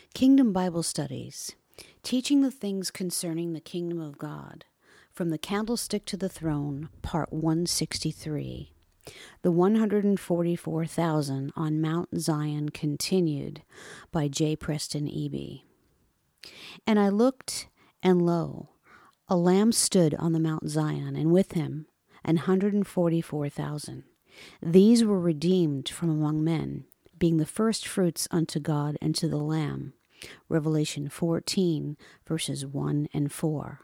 Kingdom Bible Studies, Teaching the Things Concerning the Kingdom of God, from the Candlestick to the Throne, Part 163. The 144,000 on Mount Zion Continued, by J. Preston Eby. And I looked, and lo, a Lamb stood on the Mount Zion, and with him 144,000. These were redeemed from among men, being the firstfruits unto God and to the Lamb. Revelation 14, verses 1 and 4.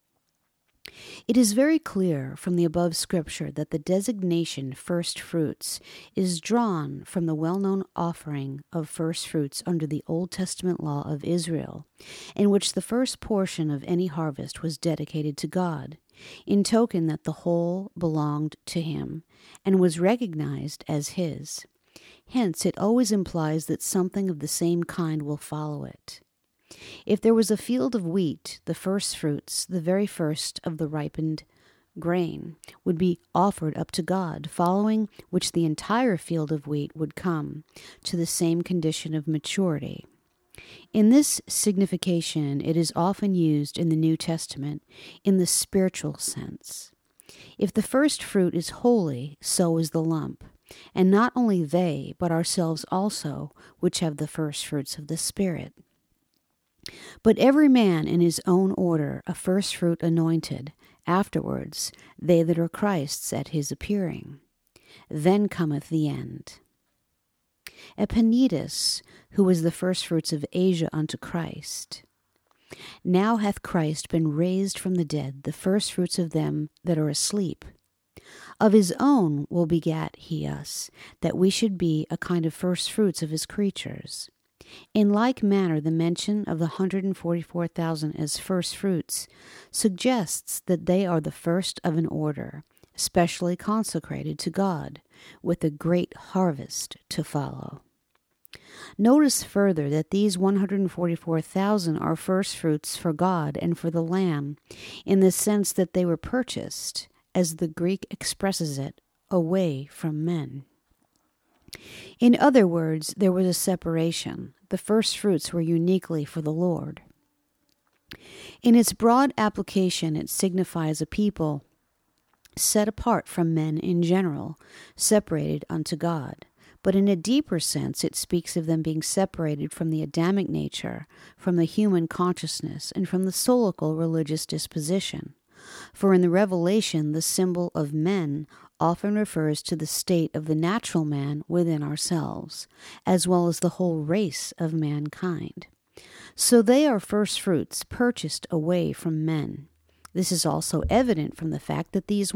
It is very clear from the above scripture that the designation first fruits is drawn from the well-known offering of first fruits under the Old Testament law of Israel, in which the first portion of any harvest was dedicated to God, in token that the whole belonged to him and was recognized as his. Hence, it always implies that something of the same kind will follow it. If there was a field of wheat, the first fruits, the very first of the ripened grain, would be offered up to God, following which the entire field of wheat would come to the same condition of maturity. In this signification, it is often used in the New Testament in the spiritual sense. If the first fruit is holy, so is the lump, and not only they, but ourselves also, which have the first fruits of the Spirit. But every man in his own order a first fruit anointed, afterwards they that are Christ's at his appearing. Then cometh the end. Epaenetus, who was the firstfruits of Asia unto Christ. Now hath Christ been raised from the dead, the firstfruits of them that are asleep. Of his own will begat he us, that we should be a kind of firstfruits of his creatures. In like manner, the mention of the 144,000 as firstfruits suggests that they are the first of an order, specially consecrated to God, with a great harvest to follow. Notice further that these 144,000 are firstfruits for God and for the Lamb, in the sense that they were purchased, as the Greek expresses it, away from men. In other words, there was a separation. The firstfruits were uniquely for the Lord. In its broad application, it signifies a people set apart from men in general, separated unto God. But in a deeper sense, it speaks of them being separated from the Adamic nature, from the human consciousness, and from the soulical religious disposition. For in the Revelation, the symbol of men often refers to the state of the natural man within ourselves, as well as the whole race of mankind. So they are firstfruits purchased away from men. This is also evident from the fact that these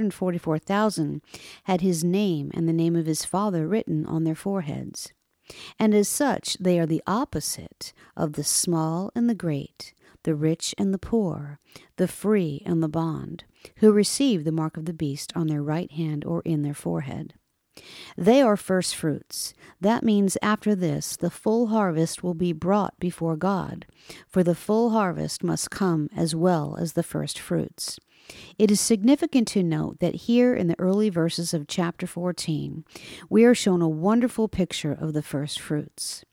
144,000 had his name and the name of his Father written on their foreheads. And as such, they are the opposite of the small and the great, the rich and the poor, the free and the bond, who receive the mark of the beast on their right hand or in their forehead. They are firstfruits. That means after this, the full harvest will be brought before God, for the full harvest must come as well as the first fruits. It is significant to note that here in the early verses of chapter 14, we are shown a wonderful picture of the first fruits.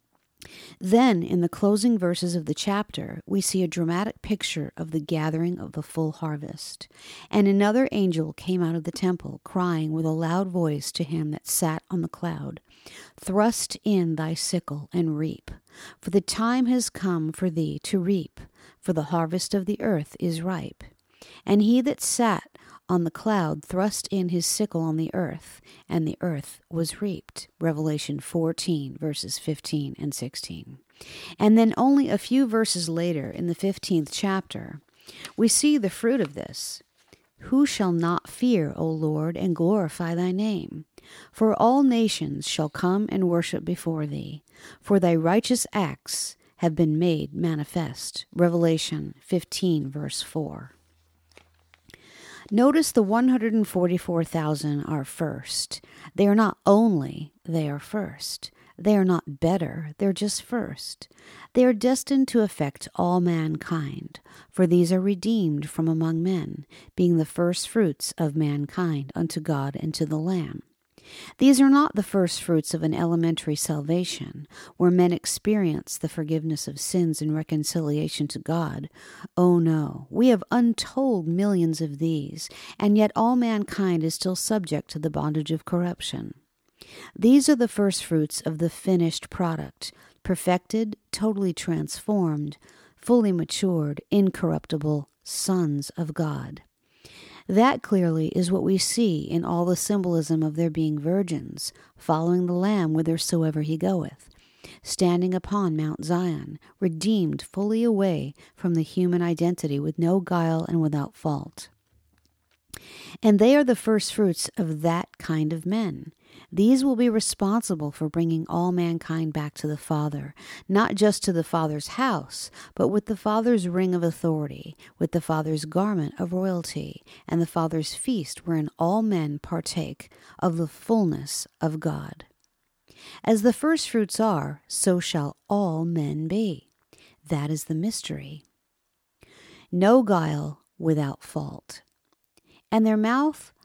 Then, in the closing verses of the chapter, we see a dramatic picture of the gathering of the full harvest. And another angel came out of the temple, crying with a loud voice to him that sat on the cloud, "Thrust in thy sickle and reap, for the time has come for thee to reap, for the harvest of the earth is ripe." And he that sat on the cloud thrust in his sickle on the earth, and the earth was reaped. Revelation 14, verses 15 and 16. And then only a few verses later, in the 15th chapter, we see the fruit of this. "Who shall not fear, O Lord, and glorify thy name? For all nations shall come and worship before thee, for thy righteous acts have been made manifest." Revelation 15, verse 4. Notice the 144,000 are first. They are not only, they are first. They are not better, they're just first. They are destined to affect all mankind, for these are redeemed from among men, being the first fruits of mankind unto God and to the Lamb. These are not the first fruits of an elementary salvation, where men experience the forgiveness of sins and reconciliation to God. Oh no, we have untold millions of these, and yet all mankind is still subject to the bondage of corruption. These are the first fruits of the finished product, perfected, totally transformed, fully matured, incorruptible sons of God. That clearly is what we see in all the symbolism of their being virgins, following the Lamb whithersoever he goeth, standing upon Mount Zion, redeemed fully away from the human identity with no guile and without fault. And they are the first fruits of that kind of men. These will be responsible for bringing all mankind back to the Father, not just to the Father's house, but with the Father's ring of authority, with the Father's garment of royalty, and the Father's feast wherein all men partake of the fullness of God. As the first fruits are, so shall all men be. That is the mystery. No guile without fault. And in their mouth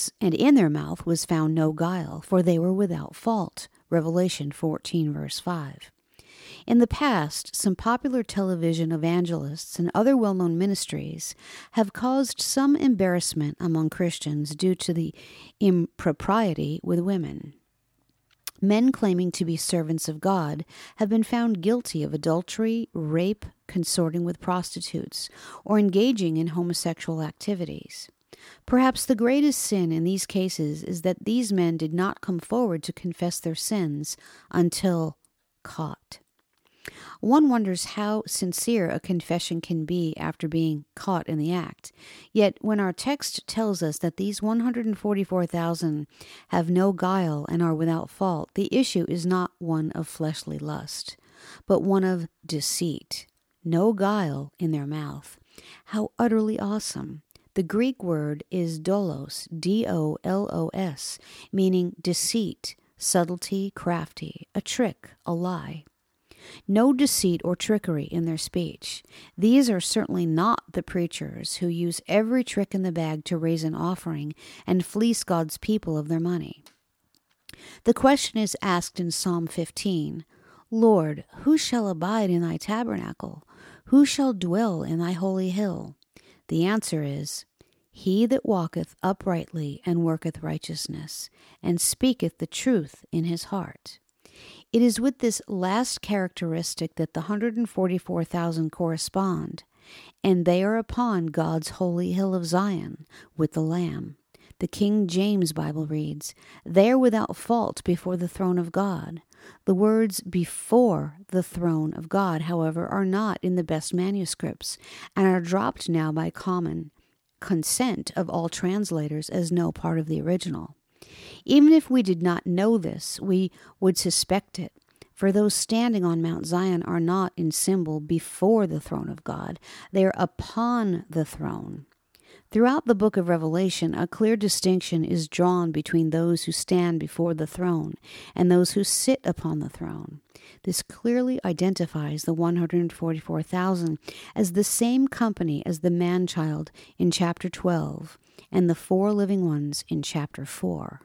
was found no guile, for they were without fault. Revelation 14, verse 5. In the past, some popular television evangelists and other well-known ministries have caused some embarrassment among Christians due to the impropriety with women. Men claiming to be servants of God have been found guilty of adultery, rape, consorting with prostitutes, or engaging in homosexual activities. Perhaps the greatest sin in these cases is that these men did not come forward to confess their sins until caught. One wonders how sincere a confession can be after being caught in the act. Yet when our text tells us that these 144,000 have no guile and are without fault, the issue is not one of fleshly lust, but one of deceit. No guile in their mouth. How utterly awesome. The Greek word is dolos, D-O-L-O-S, meaning deceit, subtlety, crafty, a trick, a lie. No deceit or trickery in their speech. These are certainly not the preachers who use every trick in the bag to raise an offering and fleece God's people of their money. The question is asked in Psalm 15, Lord, who shall abide in thy tabernacle? Who shall dwell in thy holy hill? The answer is, He that walketh uprightly and worketh righteousness, and speaketh the truth in his heart. It is with this last characteristic that the 144,000 correspond, and they are upon God's holy hill of Zion with the Lamb. The King James Bible reads, They are without fault before the throne of God. The words before the throne of God, however, are not in the best manuscripts and are dropped now by common consent of all translators as no part of the original. Even if we did not know this, we would suspect it, for those standing on Mount Zion are not in symbol before the throne of God. They are upon the throne. Throughout the book of Revelation, a clear distinction is drawn between those who stand before the throne and those who sit upon the throne. This clearly identifies the 144,000 as the same company as the man-child in chapter 12 and the 4 living ones in chapter 4.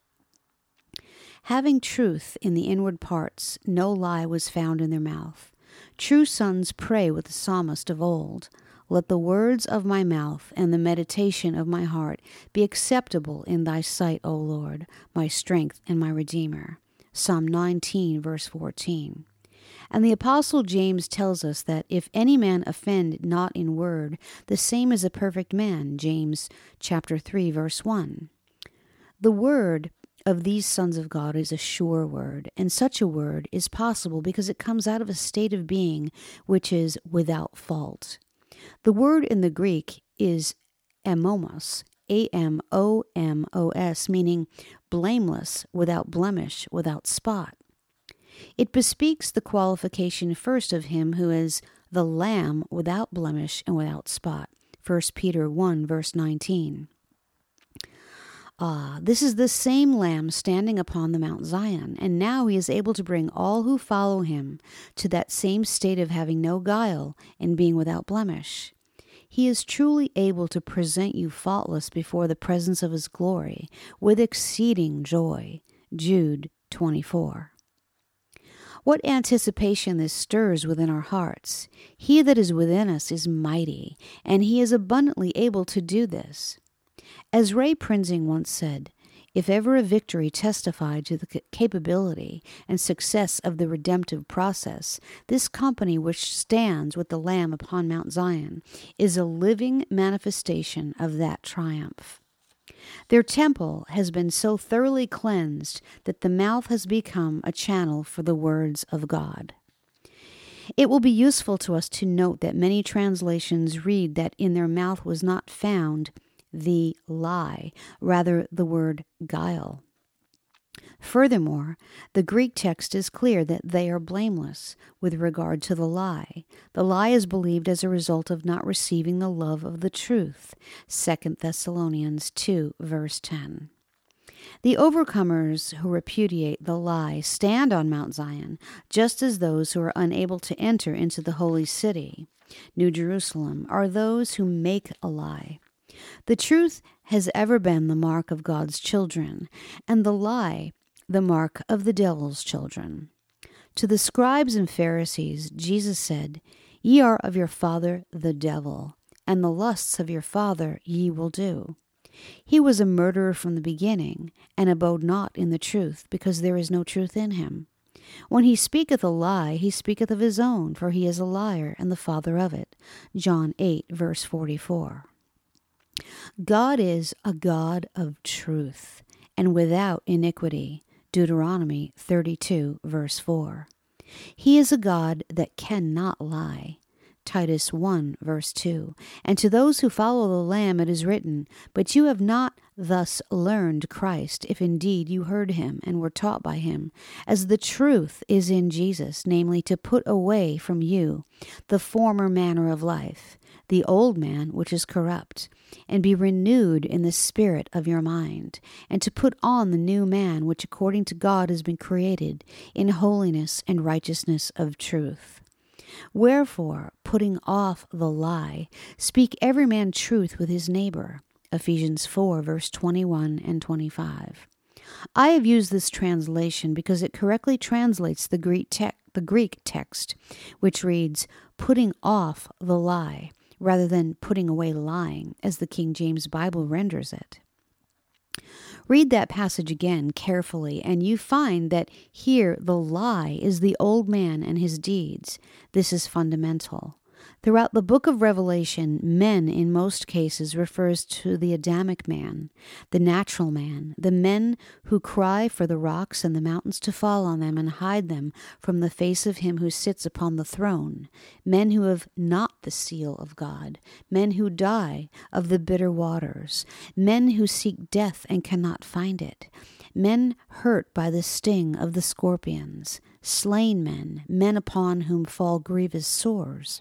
Having truth in the inward parts, no lie was found in their mouth. True sons pray with the psalmist of old, Let the words of my mouth and the meditation of my heart be acceptable in thy sight, O Lord, my strength and my Redeemer. Psalm 19, verse 14. And the Apostle James tells us that if any man offend not in word, the same is a perfect man, James chapter 3, verse 1. The word of these sons of God is a sure word, and such a word is possible because it comes out of a state of being which is without fault. The word in the Greek is amomos, A-M-O-M-O-S, meaning blameless, without blemish, without spot. It bespeaks the qualification first of him who is the Lamb without blemish and without spot. 1 Peter 1, verse 19. This is the same Lamb standing upon the Mount Zion, and now he is able to bring all who follow him to that same state of having no guile and being without blemish. He is truly able to present you faultless before the presence of his glory with exceeding joy. Jude 24. What anticipation this stirs within our hearts! He that is within us is mighty, and he is abundantly able to do this. As Ray Prinzing once said, if ever a victory testified to the capability and success of the redemptive process, this company which stands with the Lamb upon Mount Zion is a living manifestation of that triumph. Their temple has been so thoroughly cleansed that the mouth has become a channel for the words of God. It will be useful to us to note that many translations read that in their mouth was not found the lie, rather the word guile. Furthermore, the Greek text is clear that they are blameless with regard to the lie. The lie is believed as a result of not receiving the love of the truth. 2 Thessalonians 2, verse 10. The overcomers who repudiate the lie stand on Mount Zion, just as those who are unable to enter into the holy city, New Jerusalem, are those who make a lie. The truth has ever been the mark of God's children, and the lie the mark of the devil's children. To the scribes and Pharisees, Jesus said, Ye are of your father the devil, and the lusts of your father ye will do. He was a murderer from the beginning, and abode not in the truth, because there is no truth in him. When he speaketh a lie, he speaketh of his own, for he is a liar, and the father of it. John 8, verse 44. God is a God of truth, and without iniquity. Deuteronomy 32, verse 4. He is a God that cannot lie. Titus 1, verse 2. And to those who follow the Lamb it is written, But you have not thus learned Christ, if indeed you heard him and were taught by him, as the truth is in Jesus, namely to put away from you the former manner of life, the old man which is corrupt, and be renewed in the spirit of your mind, and to put on the new man which according to God has been created in holiness and righteousness of truth. Wherefore, putting off the lie, speak every man truth with his neighbor. Ephesians 4, verse 21 and 25. I have used this translation because it correctly translates the Greek text, which reads, putting off the lie, rather than putting away lying, as the King James Bible renders it. Read that passage again carefully, and you find that here the lie is the old man and his deeds. This is fundamental. Throughout the book of Revelation, men in most cases refers to the Adamic man, the natural man, the men who cry for the rocks and the mountains to fall on them and hide them from the face of him who sits upon the throne, men who have not the seal of God, men who die of the bitter waters, men who seek death and cannot find it, men hurt by the sting of the scorpions, slain men, men upon whom fall grievous sores,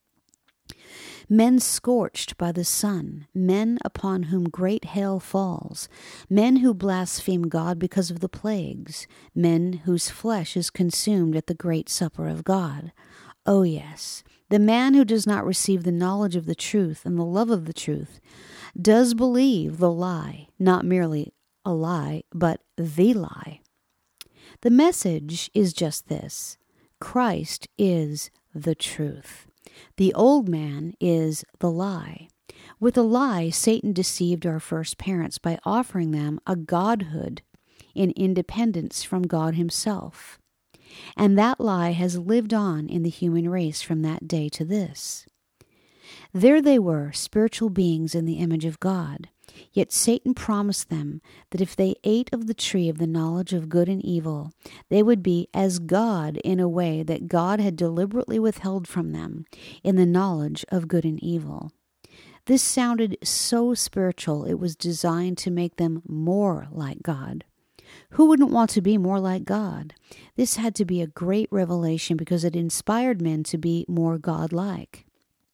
men scorched by the sun, men upon whom great hail falls, men who blaspheme God because of the plagues, men whose flesh is consumed at the great supper of God. Oh yes, the man who does not receive the knowledge of the truth and the love of the truth does believe the lie, not merely a lie, but the lie. The message is just this: Christ is the truth. The old man is the lie. With the lie, Satan deceived our first parents by offering them a godhood in independence from God himself. And that lie has lived on in the human race from that day to this. There they were, spiritual beings in the image of God. Yet Satan promised them that if they ate of the tree of the knowledge of good and evil, they would be as God in a way that God had deliberately withheld from them in the knowledge of good and evil. This sounded so spiritual it was designed to make them more like God. Who wouldn't want to be more like God? This had to be a great revelation because it inspired men to be more God-like.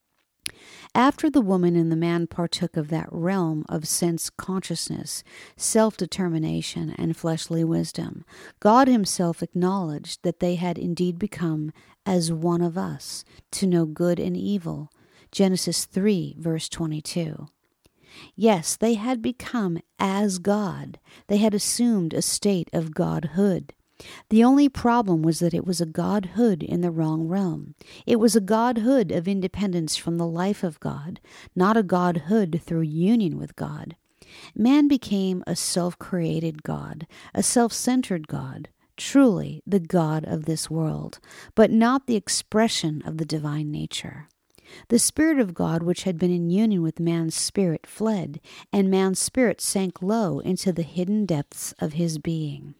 After the woman and the man partook of that realm of sense consciousness, self-determination, and fleshly wisdom, God himself acknowledged that they had indeed become as one of us, to know good and evil, Genesis 3, verse 22. Yes, they had become as God. They had assumed a state of godhood. The only problem was that it was a godhood in the wrong realm. It was a godhood of independence from the life of God, not a godhood through union with God. Man became a self-created God, a self-centered God, truly the God of this world, but not the expression of the divine nature. The Spirit of God, which had been in union with man's spirit, fled, and man's spirit sank low into the hidden depths of his being.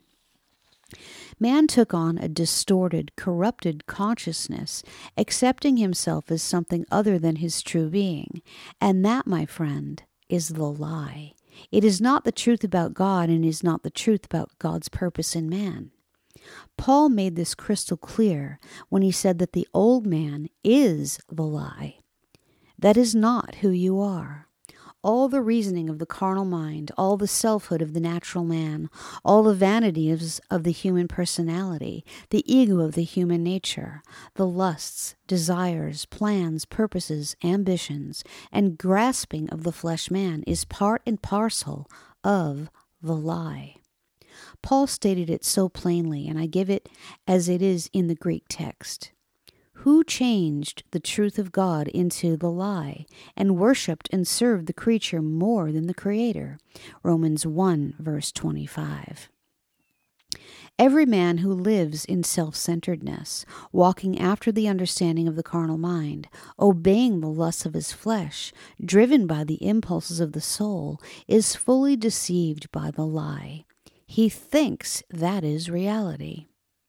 Man took on a distorted, corrupted consciousness, accepting himself as something other than his true being. And that, my friend, is the lie. It is not the truth about God, and is not the truth about God's purpose in man. Paul made this crystal clear when he said that the old man is the lie. That is not who you are. All the reasoning of the carnal mind, all the selfhood of the natural man, all the vanities of the human personality, the ego of the human nature, the lusts, desires, plans, purposes, ambitions, and grasping of the flesh man is part and parcel of the lie. Paul stated it so plainly, and I give it as it is in the Greek text. Who changed the truth of God into the lie, and worshipped and served the creature more than the Creator? Romans 1, verse 25. Every man who lives in self-centeredness, walking after the understanding of the carnal mind, obeying the lusts of his flesh, driven by the impulses of the soul, is fully deceived by the lie. He thinks that is reality.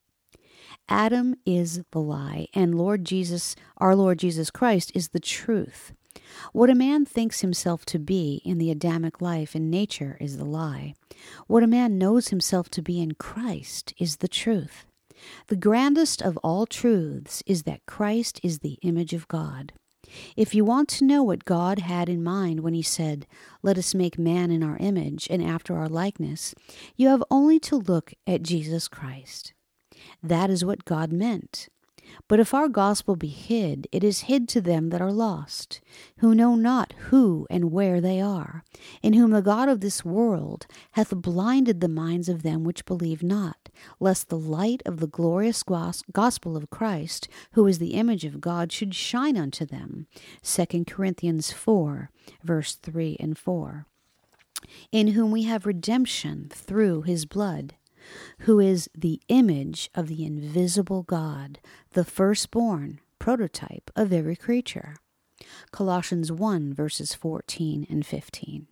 Adam is the lie, and our Lord Jesus Christ is the truth. What a man thinks himself to be in the Adamic life and nature is the lie. What a man knows himself to be in Christ is the truth. The grandest of all truths is that Christ is the image of God. If you want to know what God had in mind when he said, "Let us make man in our image and after our likeness," you have only to look at Jesus Christ. That is what God meant. But if our gospel be hid, it is hid to them that are lost, who know not who and where they are, in whom the God of this world hath blinded the minds of them which believe not, lest the light of the glorious gospel of Christ, who is the image of God, should shine unto them. 2 Corinthians 4, verse 3 and 4. In whom we have redemption through his blood, who is the image of the invisible God, the firstborn, prototype of every creature. Colossians 1, verses 14 and 15.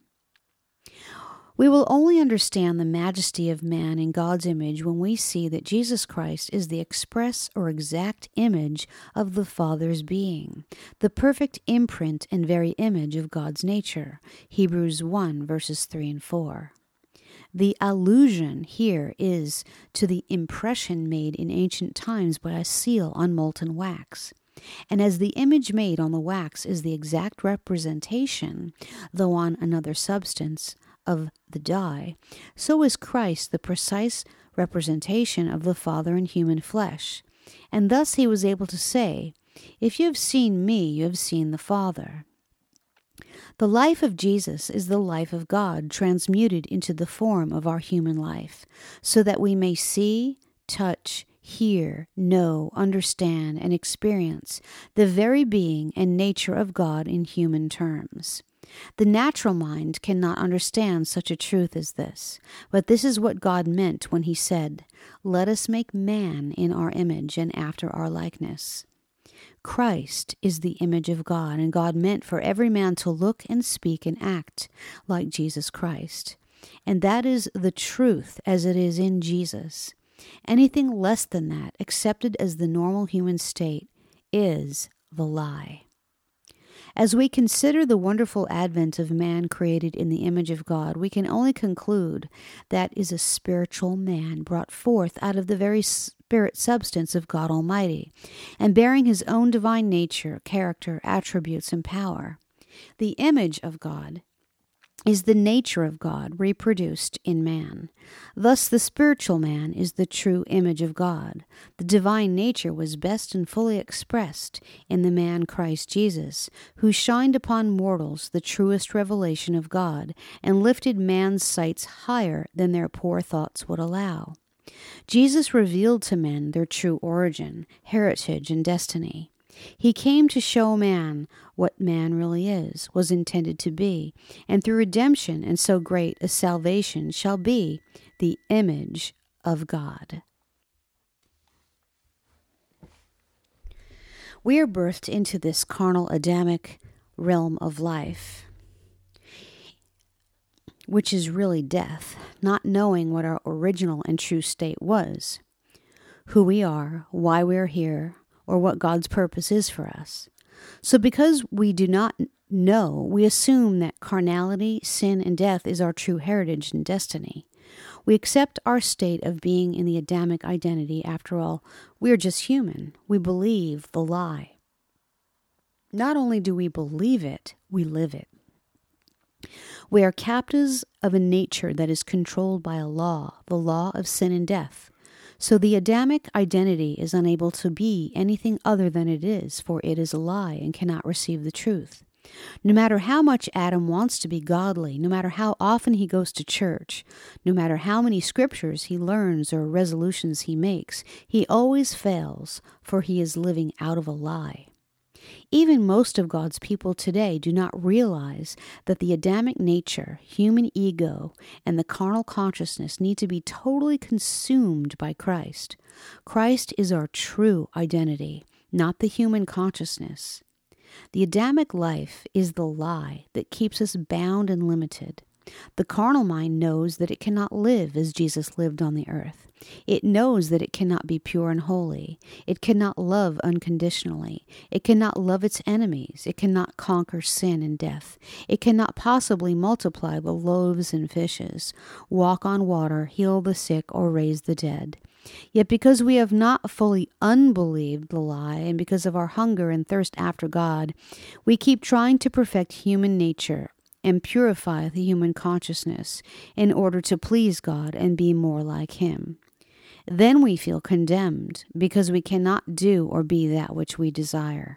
We will only understand the majesty of man in God's image when we see that Jesus Christ is the express or exact image of the Father's being, the perfect imprint and very image of God's nature. Hebrews 1, verses 3 and 4. The allusion here is to the impression made in ancient times by a seal on molten wax. And as the image made on the wax is the exact representation, though on another substance, of the die, so is Christ the precise representation of the Father in human flesh. And thus he was able to say, "If you have seen me, you have seen the Father." The life of Jesus is the life of God transmuted into the form of our human life, so that we may see, touch, hear, know, understand, and experience the very being and nature of God in human terms. The natural mind cannot understand such a truth as this, but this is what God meant when he said, "Let us make man in our image and after our likeness." Christ is the image of God, and God meant for every man to look and speak and act like Jesus Christ. And that is the truth as it is in Jesus. Anything less than that, accepted as the normal human state, is the lie. As we consider the wonderful advent of man created in the image of God, we can only conclude that is a spiritual man brought forth out of the very spirit substance of God Almighty, and bearing his own divine nature, character, attributes, and power. The image of God is the nature of God reproduced in man. Thus the spiritual man is the true image of God. The divine nature was best and fully expressed in the man Christ Jesus, who shined upon mortals the truest revelation of God, and lifted man's sights higher than their poor thoughts would allow. Jesus revealed to men their true origin, heritage, and destiny. He came to show man what man really is, was intended to be, and through redemption and so great a salvation shall be the image of God. We are birthed into this carnal Adamic realm of life, which is really death, not knowing what our original and true state was, who we are, why we are here, or what God's purpose is for us. So because we do not know, we assume that carnality, sin, and death is our true heritage and destiny. We accept our state of being in the Adamic identity. After all, we are just human. We believe the lie. Not only do we believe it, we live it. We are captives of a nature that is controlled by a law, the law of sin and death. So the Adamic identity is unable to be anything other than it is, for it is a lie and cannot receive the truth. No matter how much Adam wants to be godly, no matter how often he goes to church, no matter how many scriptures he learns or resolutions he makes, he always fails, for he is living out of a lie. Even most of God's people today do not realize that the Adamic nature, human ego, and the carnal consciousness need to be totally consumed by Christ. Christ is our true identity, not the human consciousness. The Adamic life is the lie that keeps us bound and limited. The carnal mind knows that it cannot live as Jesus lived on the earth. It knows that it cannot be pure and holy. It cannot love unconditionally. It cannot love its enemies. It cannot conquer sin and death. It cannot possibly multiply the loaves and fishes, walk on water, heal the sick, or raise the dead. Yet because we have not fully unbelieved the lie, and because of our hunger and thirst after God, we keep trying to perfect human nature and purify the human consciousness in order to please God and be more like Him. Then we feel condemned because we cannot do or be that which we desire.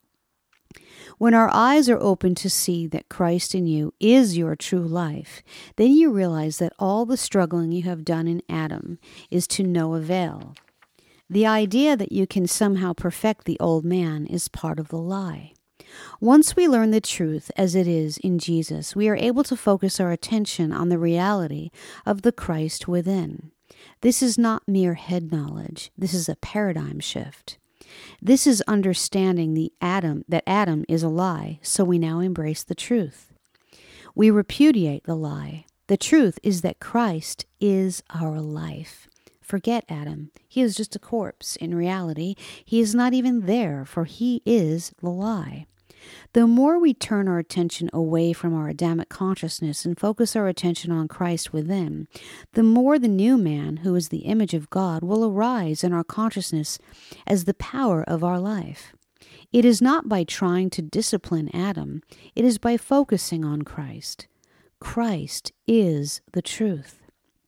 When our eyes are open to see that Christ in you is your true life, then you realize that all the struggling you have done in Adam is to no avail. The idea that you can somehow perfect the old man is part of the lie. Once we learn the truth as it is in Jesus, we are able to focus our attention on the reality of the Christ within. This is not mere head knowledge. This is a paradigm shift. This is understanding that Adam is a lie, so we now embrace the truth. We repudiate the lie. The truth is that Christ is our life. Forget Adam. He is just a corpse. In reality, he is not even there, for he is the lie. The more we turn our attention away from our Adamic consciousness and focus our attention on Christ within, the more the new man, who is the image of God, will arise in our consciousness as the power of our life. It is not by trying to discipline Adam, it is by focusing on Christ. Christ is the truth.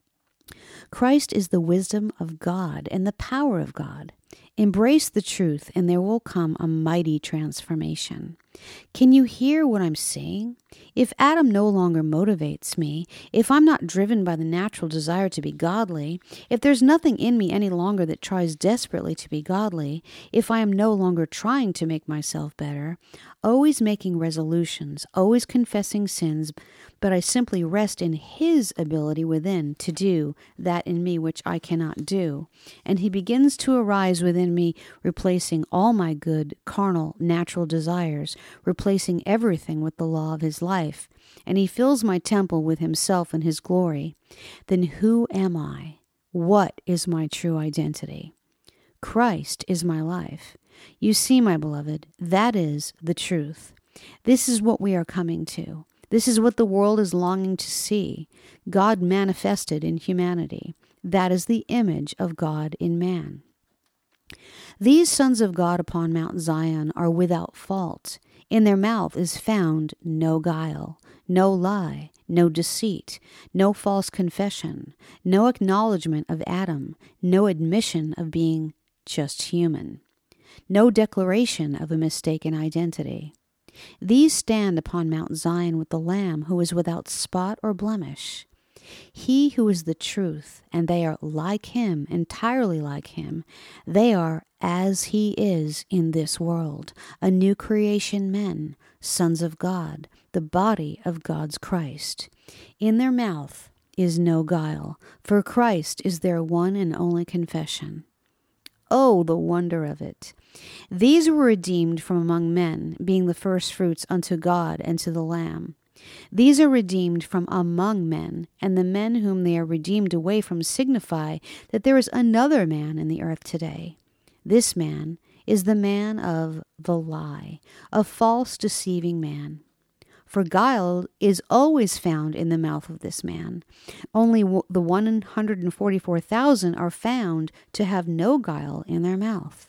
Christ is the wisdom of God and the power of God. Embrace the truth, and there will come a mighty transformation. Can you hear what I'm saying? If Adam no longer motivates me, if I'm not driven by the natural desire to be godly, if there's nothing in me any longer that tries desperately to be godly, if I am no longer trying to make myself better, always making resolutions, always confessing sins, but I simply rest in His ability within to do that in me which I cannot do, and He begins to arise within me, replacing all my good, carnal, natural desires, replacing everything with the law of His life, and He fills my temple with Himself and His glory. Then who am I? What is my true identity? Christ is my life. You see, my beloved, that is the truth. This is what we are coming to. This is what the world is longing to see. God manifested in humanity. That is the image of God in man. These sons of God upon Mount Zion are without fault. In their mouth is found no guile, no lie, no deceit, no false confession, no acknowledgement of Adam, no admission of being just human, no declaration of a mistaken identity. These stand upon Mount Zion with the Lamb who is without spot or blemish. He who is the truth, and they are like him, entirely like him. They are as he is in this world, a new creation men, sons of God, the body of God's Christ. In their mouth is no guile, for Christ is their one and only confession. Oh, the wonder of it! These were redeemed from among men, being the firstfruits unto God and to the Lamb. These are redeemed from among men, and the men whom they are redeemed away from signify that there is another man in the earth today. This man is the man of the lie, a false, deceiving man. For guile is always found in the mouth of this man. Only the 144,000 are found to have no guile in their mouth.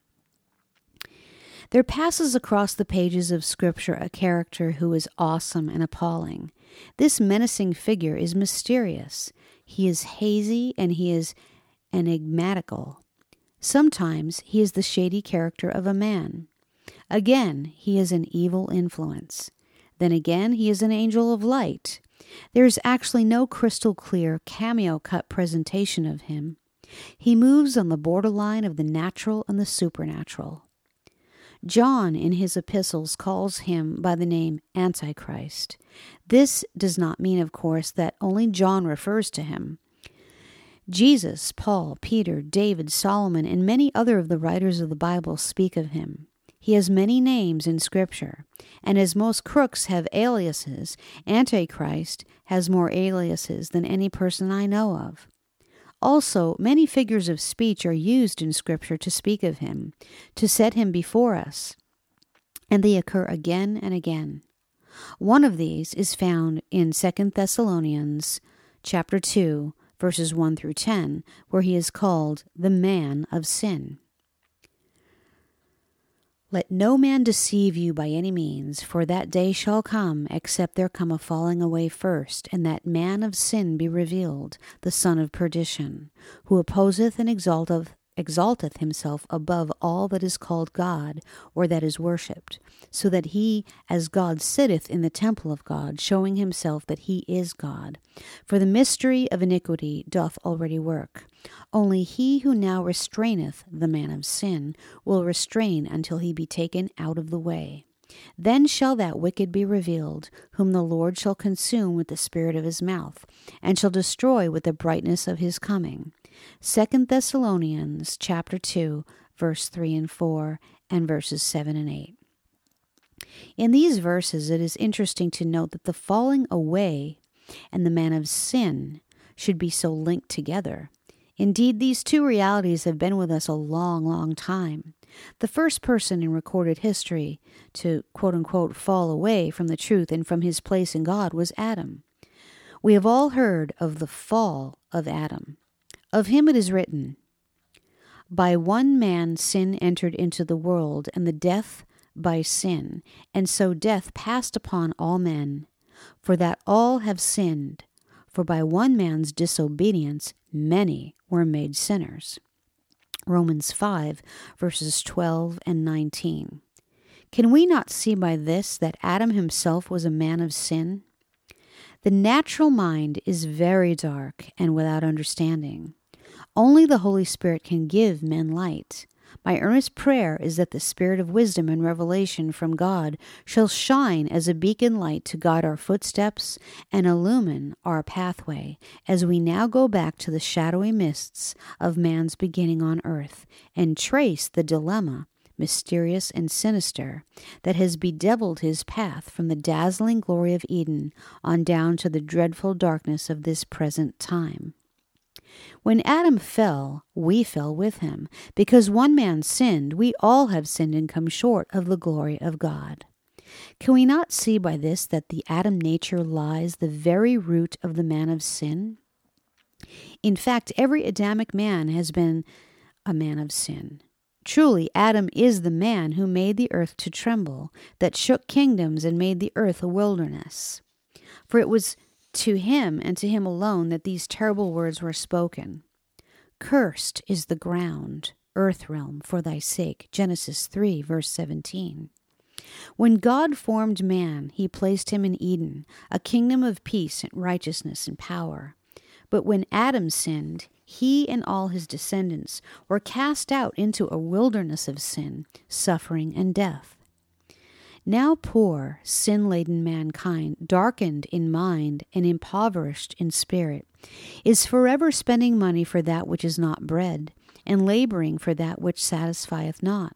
There passes across the pages of Scripture a character who is awesome and appalling. This menacing figure is mysterious. He is hazy and he is enigmatical. Sometimes he is the shady character of a man. Again, he is an evil influence. Then again, he is an angel of light. There is actually no crystal clear, cameo-cut presentation of him. He moves on the borderline of the natural and the supernatural. John, in his epistles, calls him by the name Antichrist. This does not mean, of course, that only John refers to him. Jesus, Paul, Peter, David, Solomon, and many other of the writers of the Bible speak of him. He has many names in Scripture, and as most crooks have aliases, Antichrist has more aliases than any person I know of. Also, many figures of speech are used in Scripture to speak of him, to set him before us, and they occur again and again. One of these is found in 2 Thessalonians chapter 2, verses 1 through 10, where he is called the man of sin. Let no man deceive you by any means, for that day shall come, except there come a falling away first, and that man of sin be revealed, the son of perdition, who opposeth and exalteth himself above all that is called God, or that is worshipped, so that he as God sitteth in the temple of God, showing himself that he is God. For the mystery of iniquity doth already work. Only he who now restraineth the man of sin will restrain until he be taken out of the way. Then shall that wicked be revealed, whom the Lord shall consume with the spirit of his mouth, and shall destroy with the brightness of his coming. 2 Thessalonians chapter 2, verse 3 and 4, and verses 7 and 8. In these verses, it is interesting to note that the falling away and the man of sin should be so linked together. Indeed, these two realities have been with us a long, long time. The first person in recorded history to, quote-unquote, fall away from the truth and from his place in God was Adam. We have all heard of the fall of Adam. Of him it is written, "By one man sin entered into the world, and the death by sin, and so death passed upon all men, for that all have sinned. For by one man's disobedience many were made sinners." Romans 5, verses 12 and 19. Can we not see by this that Adam himself was a man of sin? The natural mind is very dark and without understanding. Only the Holy Spirit can give men light. My earnest prayer is that the spirit of wisdom and revelation from God shall shine as a beacon light to guide our footsteps and illumine our pathway as we now go back to the shadowy mists of man's beginning on earth and trace the dilemma, mysterious and sinister, that has bedeviled his path from the dazzling glory of Eden on down to the dreadful darkness of this present time. When Adam fell, we fell with him. Because one man sinned, we all have sinned and come short of the glory of God. Can we not see by this that the Adam nature lies the very root of the man of sin? In fact, every Adamic man has been a man of sin. Truly, Adam is the man who made the earth to tremble, that shook kingdoms and made the earth a wilderness. For it was to him and to him alone that these terrible words were spoken. Cursed is the ground, earth realm, for thy sake. Genesis 3, verse 17. When God formed man, he placed him in Eden, a kingdom of peace and righteousness and power. But when Adam sinned, he and all his descendants were cast out into a wilderness of sin, suffering, and death. Now poor, sin-laden mankind, darkened in mind and impoverished in spirit, is forever spending money for that which is not bread, and laboring for that which satisfieth not.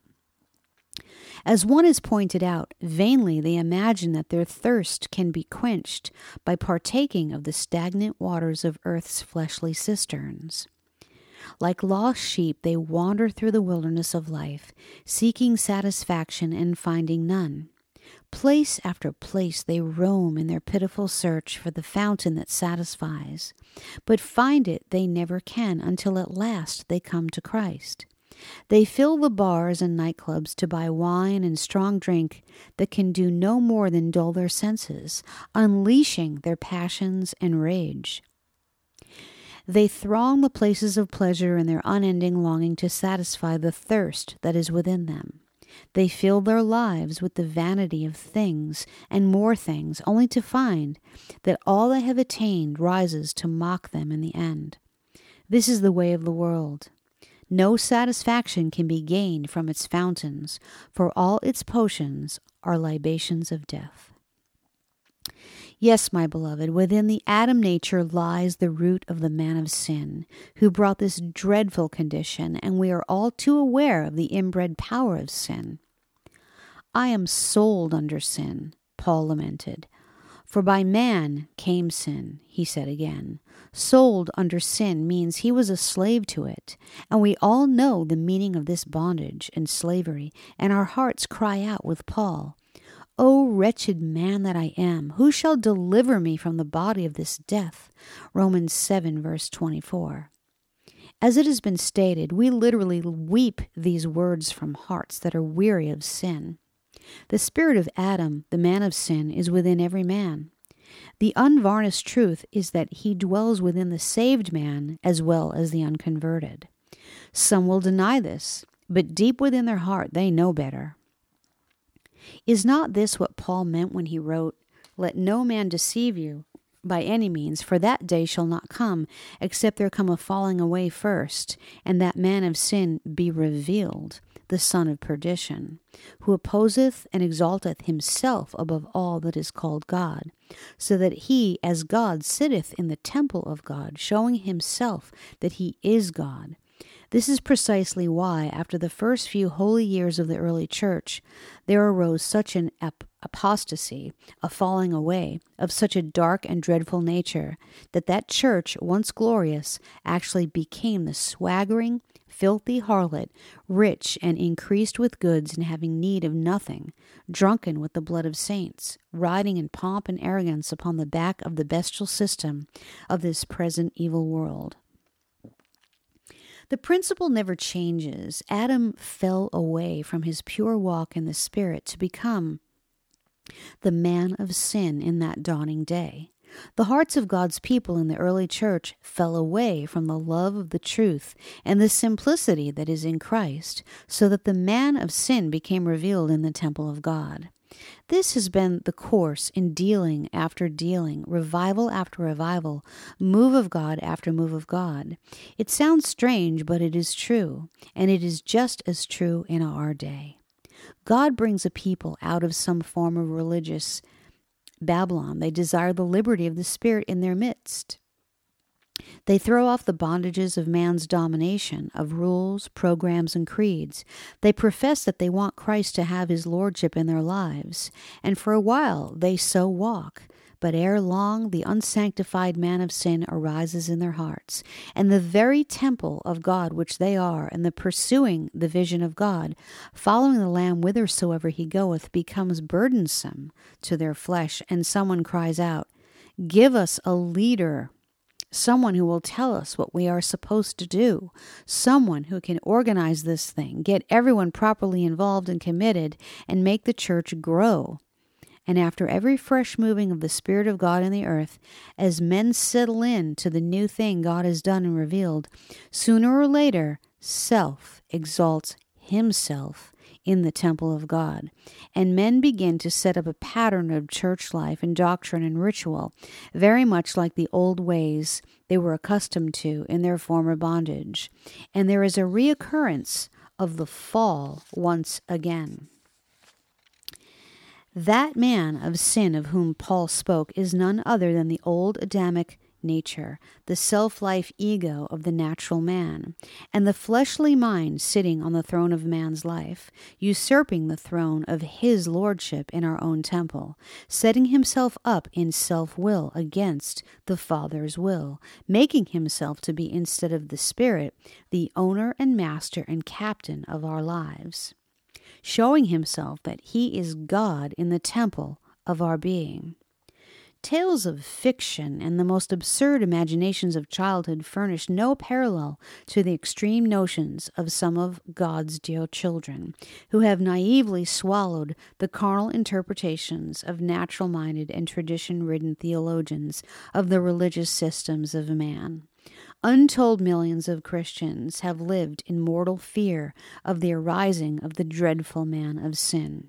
As one has pointed out, vainly they imagine that their thirst can be quenched by partaking of the stagnant waters of earth's fleshly cisterns. Like lost sheep, they wander through the wilderness of life, seeking satisfaction and finding none. Place after place they roam in their pitiful search for the fountain that satisfies, but find it they never can until at last they come to Christ. They fill the bars and nightclubs to buy wine and strong drink that can do no more than dull their senses, unleashing their passions and rage. They throng the places of pleasure in their unending longing to satisfy the thirst that is within them. They fill their lives with the vanity of things and more things, only to find that all they have attained rises to mock them in the end. This is the way of the world. No satisfaction can be gained from its fountains, for all its potions are libations of death. Yes, my beloved, within the Adam nature lies the root of the man of sin, who brought this dreadful condition, and we are all too aware of the inbred power of sin. I am sold under sin, Paul lamented. For by man came sin, he said again. Sold under sin means he was a slave to it, and we all know the meaning of this bondage and slavery, and our hearts cry out with Paul, O wretched man that I am, who shall deliver me from the body of this death? Romans 7, verse 24. As it has been stated, we literally weep these words from hearts that are weary of sin. The spirit of Adam, the man of sin, is within every man. The unvarnished truth is that he dwells within the saved man as well as the unconverted. Some will deny this, but deep within their heart they know better. Is not this what Paul meant when he wrote, Let no man deceive you by any means, for that day shall not come, except there come a falling away first, and that man of sin be revealed, the son of perdition, who opposeth and exalteth himself above all that is called God, so that he, as God, sitteth in the temple of God, showing himself that he is God. This is precisely why, after the first few holy years of the early church, there arose such an apostasy, a falling away, of such a dark and dreadful nature, that church, once glorious, actually became the swaggering, filthy harlot, rich and increased with goods and having need of nothing, drunken with the blood of saints, riding in pomp and arrogance upon the back of the bestial system of this present evil world. The principle never changes. Adam fell away from his pure walk in the Spirit to become the man of sin in that dawning day. The hearts of God's people in the early church fell away from the love of the truth and the simplicity that is in Christ, so that the man of sin became revealed in the temple of God. This has been the course in dealing after dealing, revival after revival, move of God after move of God. It sounds strange, but it is true, and it is just as true in our day. God brings a people out of some form of religious Babylon. They desire the liberty of the Spirit in their midst. They throw off the bondages of man's domination, of rules, programs, and creeds. They profess that they want Christ to have his lordship in their lives, and for a while they so walk. But ere long the unsanctified man of sin arises in their hearts, and the very temple of God which they are, and the pursuing the vision of God, following the Lamb whithersoever he goeth, becomes burdensome to their flesh, and someone cries out, Give us a leader, someone who will tell us what we are supposed to do, someone who can organize this thing, get everyone properly involved and committed, and make the church grow. and after every fresh moving of the Spirit of God in the earth, as men settle in to the new thing God has done and revealed, sooner or later, self exalts himself in the temple of God, and men begin to set up a pattern of church life and doctrine and ritual, very much like the old ways they were accustomed to in their former bondage. And there is a reoccurrence of the fall once again. That man of sin of whom Paul spoke is none other than the old Adamic nature, the self-life ego of the natural man, and the fleshly mind sitting on the throne of man's life, usurping the throne of his lordship in our own temple, setting himself up in self-will against the Father's will, making himself to be, instead of the Spirit, the owner and master and captain of our lives, showing himself that he is God in the temple of our being. Tales of fiction and the most absurd imaginations of childhood furnish no parallel to the extreme notions of some of God's dear children, who have naively swallowed the carnal interpretations of natural-minded and tradition-ridden theologians of the religious systems of man. Untold millions of Christians have lived in mortal fear of the arising of the dreadful man of sin.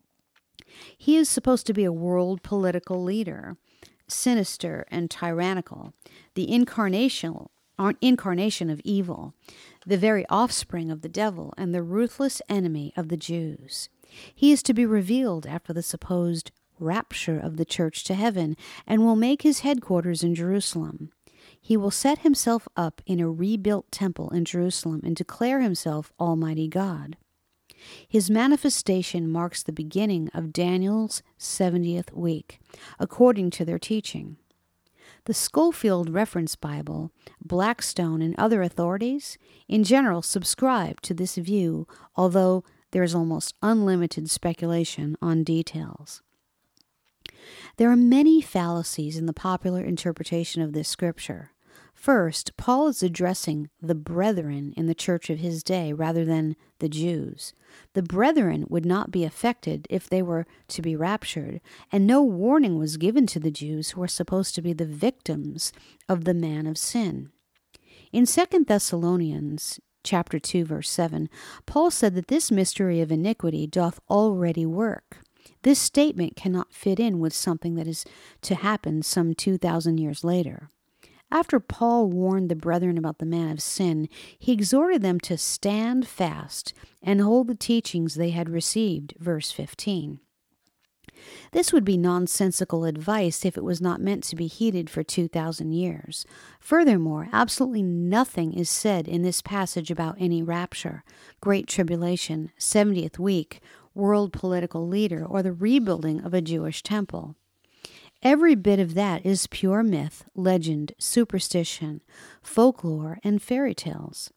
He is supposed to be a world political leader, sinister and tyrannical, the incarnation of evil, the very offspring of the devil, and the ruthless enemy of the Jews. He is to be revealed after the supposed rapture of the church to heaven, and will make his headquarters in Jerusalem. He will set himself up in a rebuilt temple in Jerusalem and declare himself Almighty God. His manifestation marks the beginning of Daniel's 70th week, according to their teaching. The Schofield Reference Bible, Blackstone, and other authorities, in general, subscribe to this view, although there is almost unlimited speculation on details. There are many fallacies in the popular interpretation of this scripture. First, Paul is addressing the brethren in the church of his day rather than the Jews. The brethren would not be affected if they were to be raptured, and no warning was given to the Jews who are supposed to be the victims of the man of sin. In 2 Thessalonians chapter 2, verse 7, Paul said that this mystery of iniquity doth already work. This statement cannot fit in with something that is to happen some 2,000 years later. After Paul warned the brethren about the man of sin, he exhorted them to stand fast and hold the teachings they had received, verse 15. This would be nonsensical advice if it was not meant to be heeded for 2,000 years. Furthermore, absolutely nothing is said in this passage about any rapture, great tribulation, 70th week, world political leader, or the rebuilding of a Jewish temple. Every bit of that is pure myth, legend, superstition, folklore, and fairy tales.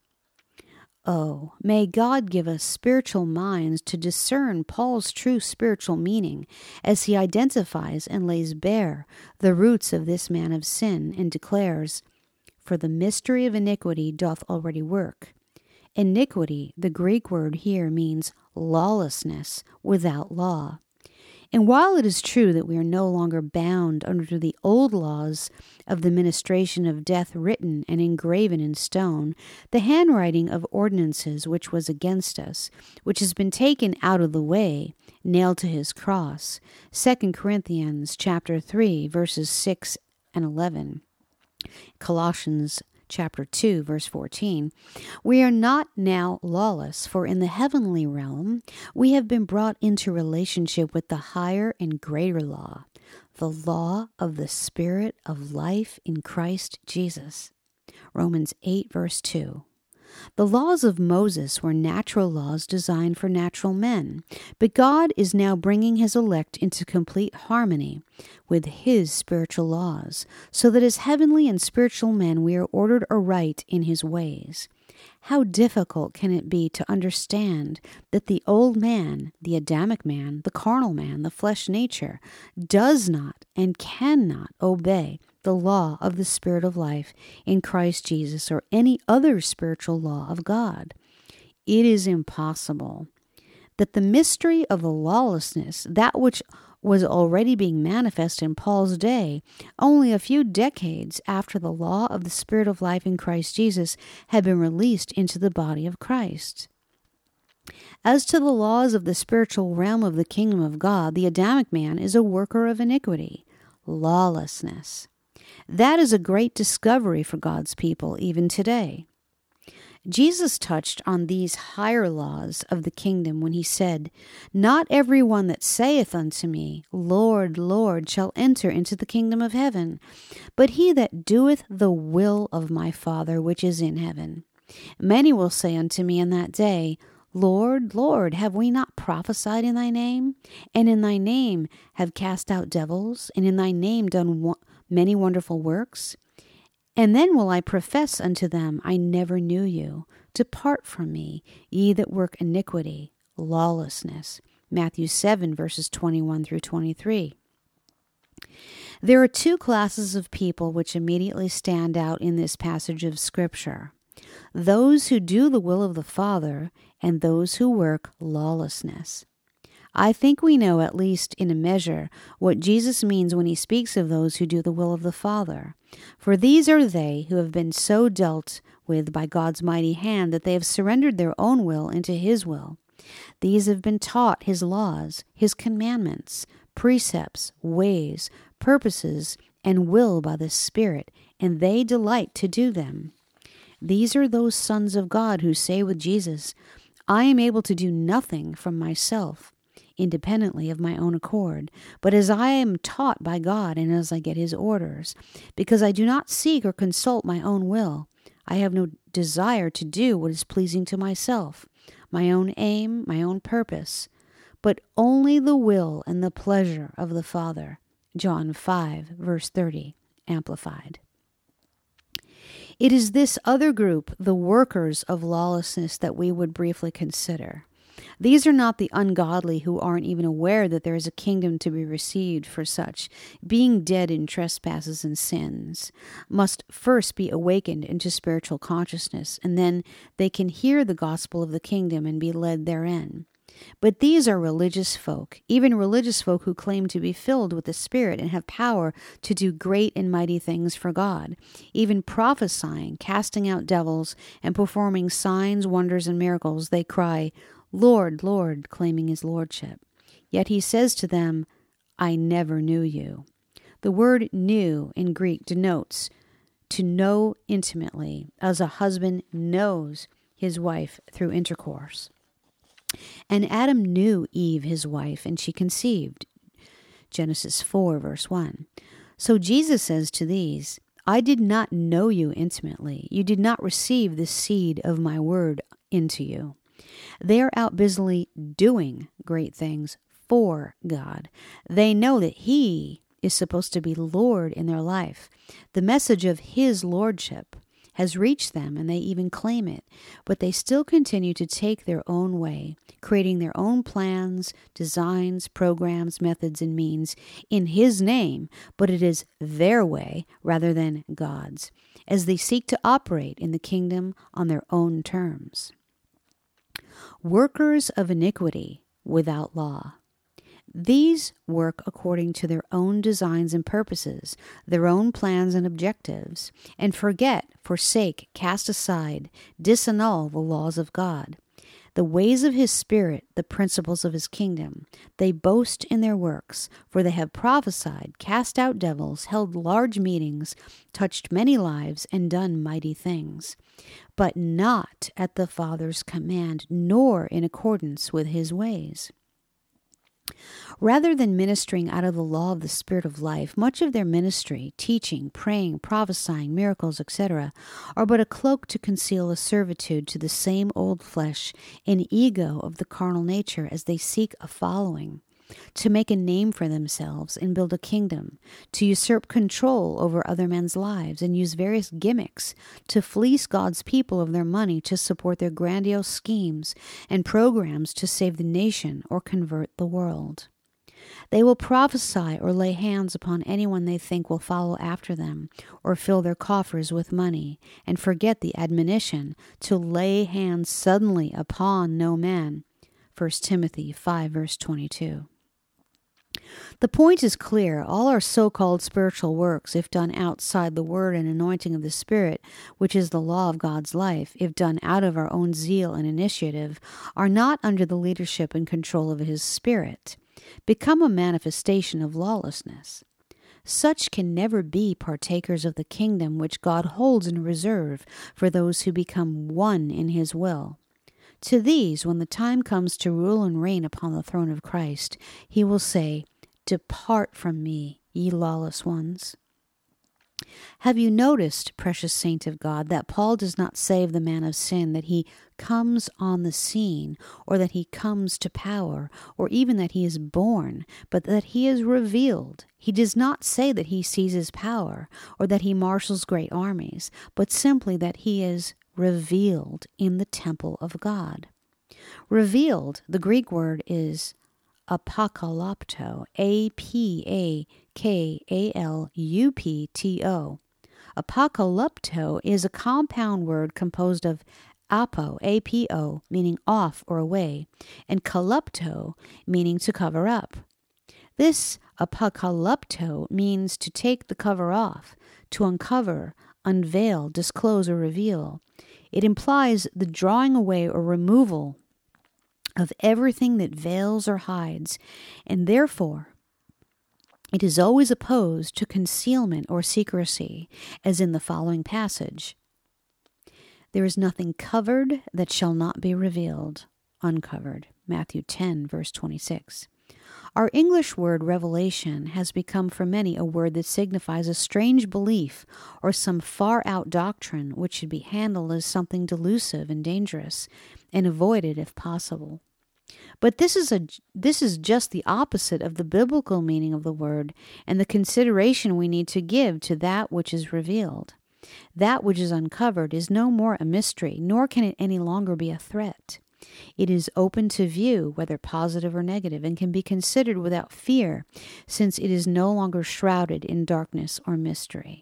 Oh, may God give us spiritual minds to discern Paul's true spiritual meaning as he identifies and lays bare the roots of this man of sin and declares, "For the mystery of iniquity doth already work." Iniquity, the Greek word here, means lawlessness without law. And while it is true that we are no longer bound under the old laws of the ministration of death written and engraven in stone, the handwriting of ordinances which was against us, which has been taken out of the way, nailed to his cross, 2 Corinthians chapter 3, verses 6 and 11, Colossians chapter 2, verse 14, we are not now lawless, for in the heavenly realm we have been brought into relationship with the higher and greater law, the law of the Spirit of life in Christ Jesus. Romans 8, verse 2. The laws of Moses were natural laws designed for natural men, but God is now bringing his elect into complete harmony with his spiritual laws, so that as heavenly and spiritual men we are ordered aright in his ways. How difficult can it be to understand that the old man, the Adamic man, the carnal man, the flesh nature, does not and cannot obey the law of the Spirit of life in Christ Jesus or any other spiritual law of God? It is impossible that the mystery of the lawlessness, that which was already being manifest in Paul's day, only a few decades after the law of the Spirit of life in Christ Jesus had been released into the body of Christ. As to the laws of the spiritual realm of the kingdom of God, the Adamic man is a worker of iniquity, lawlessness. That is a great discovery for God's people even today. Jesus touched on these higher laws of the kingdom when he said, "Not every one that saith unto me, Lord, Lord, shall enter into the kingdom of heaven, but he that doeth the will of my Father which is in heaven. Many will say unto me in that day, Lord, Lord, have we not prophesied in thy name? And in thy name have cast out devils? And in thy name done many wonderful works? And then will I profess unto them, I never knew you. Depart from me, ye that work iniquity, lawlessness." Matthew 7, verses 21 through 23. There are two classes of people which immediately stand out in this passage of Scripture: those who do the will of the Father and those who work lawlessness. I think we know, at least in a measure, what Jesus means when he speaks of those who do the will of the Father. For these are they who have been so dealt with by God's mighty hand that they have surrendered their own will into his will. These have been taught his laws, his commandments, precepts, ways, purposes, and will by the Spirit, and they delight to do them. These are those sons of God who say with Jesus, "I am able to do nothing from myself, independently of my own accord, but as I am taught by God and as I get his orders, because I do not seek or consult my own will. I have no desire to do what is pleasing to myself, my own aim, my own purpose, but only the will and the pleasure of the Father." John 5, verse 30, Amplified. It is this other group, the workers of lawlessness, that we would briefly consider. These are not the ungodly who aren't even aware that there is a kingdom to be received for such, being dead in trespasses and sins, must first be awakened into spiritual consciousness, and then they can hear the gospel of the kingdom and be led therein. But these are religious folk, even religious folk who claim to be filled with the Spirit and have power to do great and mighty things for God, even prophesying, casting out devils, and performing signs, wonders, and miracles. They cry, "Lord, Lord," claiming his lordship. Yet he says to them, "I never knew you." The word "knew" in Greek denotes to know intimately, as a husband knows his wife through intercourse. And Adam knew Eve, his wife, and she conceived. Genesis 4, verse 1. So Jesus says to these, "I did not know you intimately. You did not receive the seed of my word into you." They are out busily doing great things for God. They know that he is supposed to be Lord in their life. The message of his lordship has reached them, and they even claim it, but they still continue to take their own way, creating their own plans, designs, programs, methods, and means in his name, but it is their way rather than God's, as they seek to operate in the kingdom on their own terms. Workers of iniquity without law. These work according to their own designs and purposes, their own plans and objectives, and forsake, cast aside, disannul the laws of God, the ways of his Spirit, the principles of his kingdom. They boast in their works, for they have prophesied, cast out devils, held large meetings, touched many lives, and done mighty things, but not at the Father's command, nor in accordance with his ways. Rather than ministering out of the law of the Spirit of life, much of their ministry, teaching, praying, prophesying, miracles, etc., are but a cloak to conceal a servitude to the same old flesh and ego of the carnal nature as they seek a following, to make a name for themselves and build a kingdom, to usurp control over other men's lives and use various gimmicks to fleece God's people of their money to support their grandiose schemes and programs to save the nation or convert the world. They will prophesy or lay hands upon anyone they think will follow after them or fill their coffers with money, and forget the admonition to lay hands suddenly upon no man. 1 Timothy 5, verse 22. The point is clear. All our so-called spiritual works, if done outside the word and anointing of the Spirit, which is the law of God's life, if done out of our own zeal and initiative, are not under the leadership and control of His Spirit, become a manifestation of lawlessness. Such can never be partakers of the kingdom which God holds in reserve for those who become one in His will. To these, when the time comes to rule and reign upon the throne of Christ, He will say, "Depart from me, ye lawless ones." Have you noticed, precious saint of God, that Paul does not say of the man of sin that he comes on the scene, or that he comes to power, or even that he is born, but that he is revealed? He does not say that he seizes power, or that he marshals great armies, but simply that he is revealed in the temple of God. Revealed, the Greek word is apokalupto, apakalupto. Apokalupto is a compound word composed of apo, meaning off or away, and kalupto, meaning to cover up. This apokalupto means to take the cover off, to uncover, unveil, disclose, or reveal. It implies the drawing away or removal of everything that veils or hides, and therefore it is always opposed to concealment or secrecy, as in the following passage. There is nothing covered that shall not be revealed, uncovered. Matthew 10, verse 26. Our English word revelation has become for many a word that signifies a strange belief or some far-out doctrine which should be handled as something delusive and dangerous and avoided if possible. But this is just the opposite of the biblical meaning of the word and the consideration we need to give to that which is revealed. That which is uncovered is no more a mystery, nor can it any longer be a threat. It is open to view, whether positive or negative, and can be considered without fear, since it is no longer shrouded in darkness or mystery.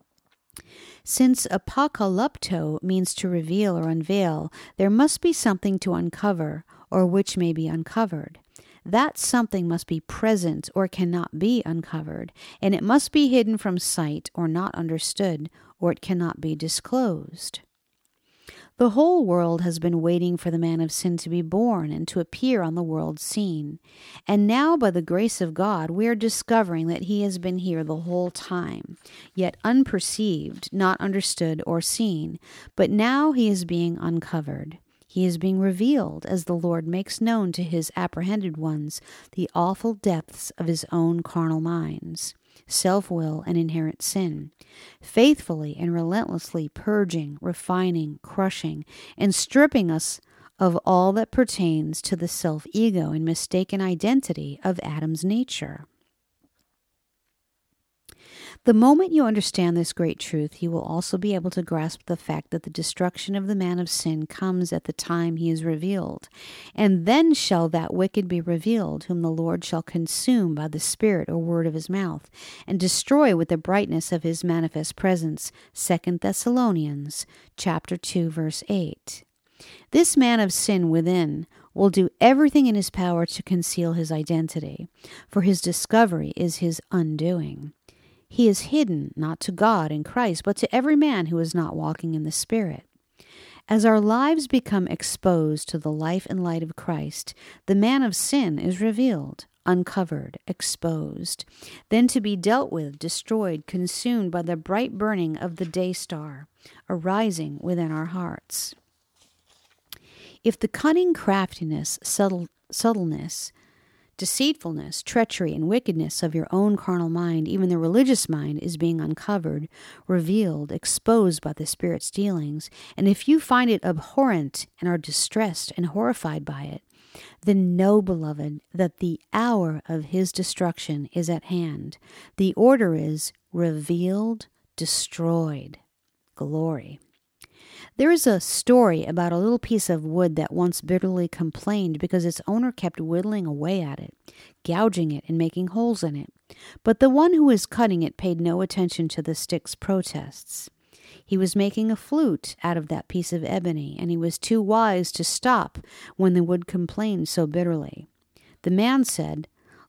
Since apokalupto means to reveal or unveil, there must be something to uncover, or which may be uncovered. That something must be present or cannot be uncovered, and it must be hidden from sight or not understood, or it cannot be disclosed. The whole world has been waiting for the man of sin to be born and to appear on the world's scene. And now, by the grace of God, we are discovering that he has been here the whole time, yet unperceived, not understood or seen. But now he is being uncovered. He is being revealed as the Lord makes known to his apprehended ones the awful depths of his own carnal minds, self-will, and inherent sin, faithfully and relentlessly purging, refining, crushing, and stripping us of all that pertains to the self-ego and mistaken identity of Adam's nature. The moment you understand this great truth, you will also be able to grasp the fact that the destruction of the man of sin comes at the time he is revealed. And then shall that wicked be revealed, whom the Lord shall consume by the spirit or word of his mouth, and destroy with the brightness of his manifest presence. 2 Thessalonians chapter 2, verse 8. This man of sin within will do everything in his power to conceal his identity, for his discovery is his undoing. He is hidden, not to God and Christ, but to every man who is not walking in the Spirit. As our lives become exposed to the life and light of Christ, the man of sin is revealed, uncovered, exposed, then to be dealt with, destroyed, consumed by the bright burning of the day star, arising within our hearts. If the cunning craftiness, subtleness, deceitfulness, treachery, and wickedness of your own carnal mind, even the religious mind, is being uncovered, revealed, exposed by the Spirit's dealings, and if you find it abhorrent and are distressed and horrified by it, then know, beloved, that the hour of his destruction is at hand. The order is revealed, destroyed. Glory. There is a story about a little piece of wood that once bitterly complained because its owner kept whittling away at it, gouging it and making holes in it. But the one who was cutting it paid no attention to the stick's protests. He was making a flute out of that piece of ebony, and he was too wise to stop when the wood complained so bitterly. The man said,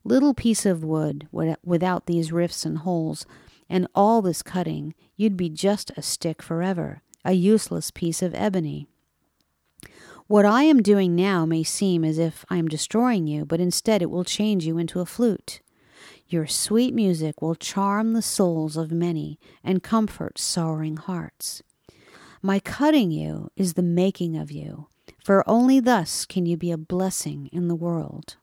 Little piece of wood, without these rifts and holes, and all this cutting, you'd be just a stick forever, a useless piece of ebony. What I am doing now may seem as if I am destroying you, but instead it will change you into a flute. Your sweet music will charm the souls of many and comfort sorrowing hearts. My cutting you is the making of you, for only thus can you be a blessing in the world.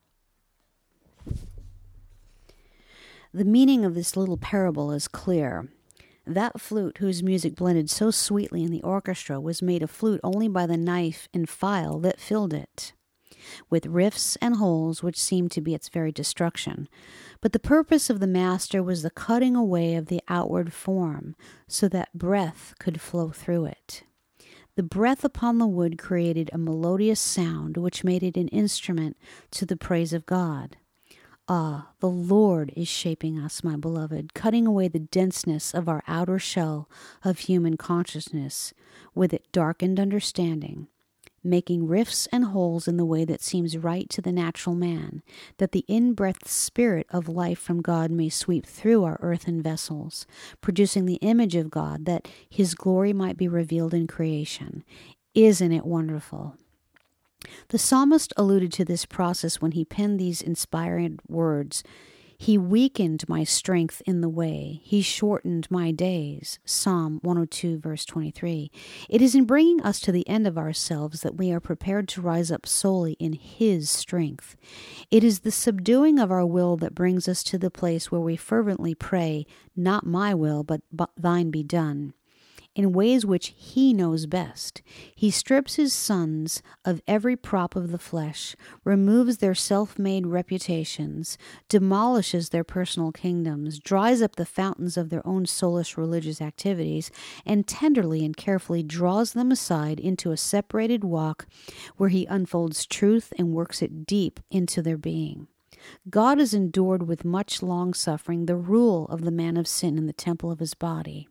The meaning of this little parable is clear. That flute, whose music blended so sweetly in the orchestra, was made a flute only by the knife and file that filled it, with rifts and holes which seemed to be its very destruction. But the purpose of the master was the cutting away of the outward form, so that breath could flow through it. The breath upon the wood created a melodious sound which made it an instrument to the praise of God. Ah, the Lord is shaping us, my beloved, cutting away the denseness of our outer shell of human consciousness, with its darkened understanding, making rifts and holes in the way that seems right to the natural man, that the in-breathed spirit of life from God may sweep through our earthen vessels, producing the image of God, that his glory might be revealed in creation. Isn't it wonderful? The psalmist alluded to this process when he penned these inspired words. He weakened my strength in the way. He shortened my days. Psalm 102, verse 23. It is in bringing us to the end of ourselves that we are prepared to rise up solely in his strength. It is the subduing of our will that brings us to the place where we fervently pray, not my will, but thine be done, in ways which he knows best. He strips his sons of every prop of the flesh, removes their self-made reputations, demolishes their personal kingdoms, dries up the fountains of their own soulish religious activities, and tenderly and carefully draws them aside into a separated walk where he unfolds truth and works it deep into their being. God has endured with much long-suffering the rule of the man of sin in the temple of his body.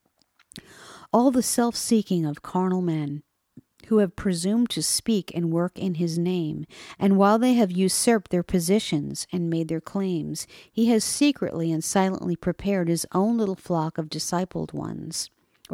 All the self-seeking of carnal men who have presumed to speak and work in his name, and while they have usurped their positions and made their claims, he has secretly and silently prepared his own little flock of disciplined ones,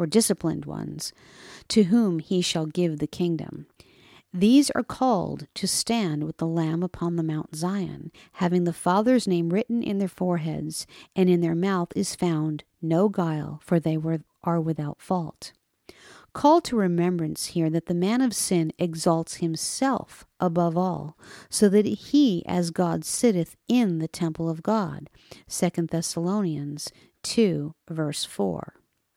to whom he shall give the kingdom. These are called to stand with the Lamb upon the Mount Zion, having the Father's name written in their foreheads, and in their mouth is found no guile, for they are without fault. Call to remembrance here that the man of sin exalts himself above all, so that he as God sitteth in the temple of God. 2 Thessalonians 2, verse 4.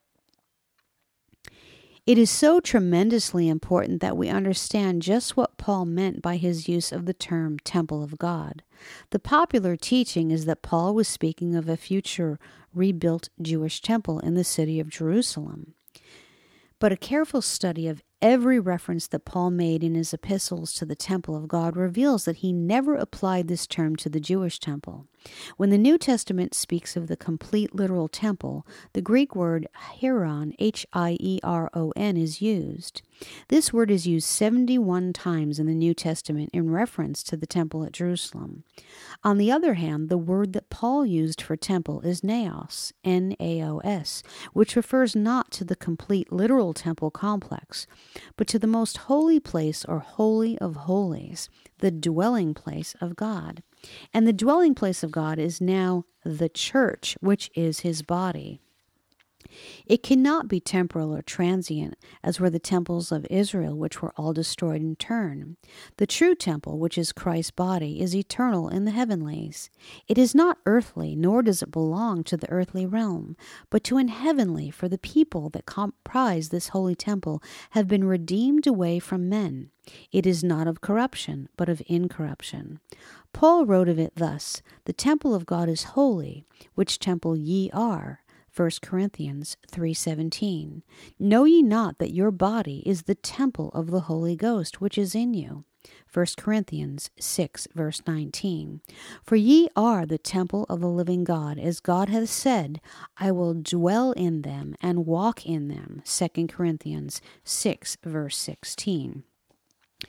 It is so tremendously important that we understand just what Paul meant by his use of the term temple of God. The popular teaching is that Paul was speaking of a future rebuilt Jewish temple in the city of Jerusalem. But a careful study of every reference that Paul made in his epistles to the temple of God reveals that he never applied this term to the Jewish temple. When the New Testament speaks of the complete literal temple, the Greek word hieron, H-I-E-R-O-N, is used. This word is used 71 times in the New Testament in reference to the temple at Jerusalem. On the other hand, the word that Paul used for temple is naos, N-A-O-S, which refers not to the complete literal temple complex, but to the most holy place or holy of holies, the dwelling place of God. And the dwelling place of God is now the church, which is his body. It cannot be temporal or transient, as were the temples of Israel, which were all destroyed in turn. The true temple, which is Christ's body, is eternal in the heavenlies. It is not earthly, nor does it belong to the earthly realm, but to an heavenly, for the people that comprise this holy temple have been redeemed away from men. It is not of corruption, but of incorruption. Paul wrote of it thus, "The temple of God is holy, which temple ye are." 1 Corinthians 3:17. Know ye not that your body is the temple of the Holy Ghost, which is in you? 1 Corinthians 6, verse 19. For ye are the temple of the living God, as God hath said, I will dwell in them and walk in them. 2 Corinthians 6, verse 16.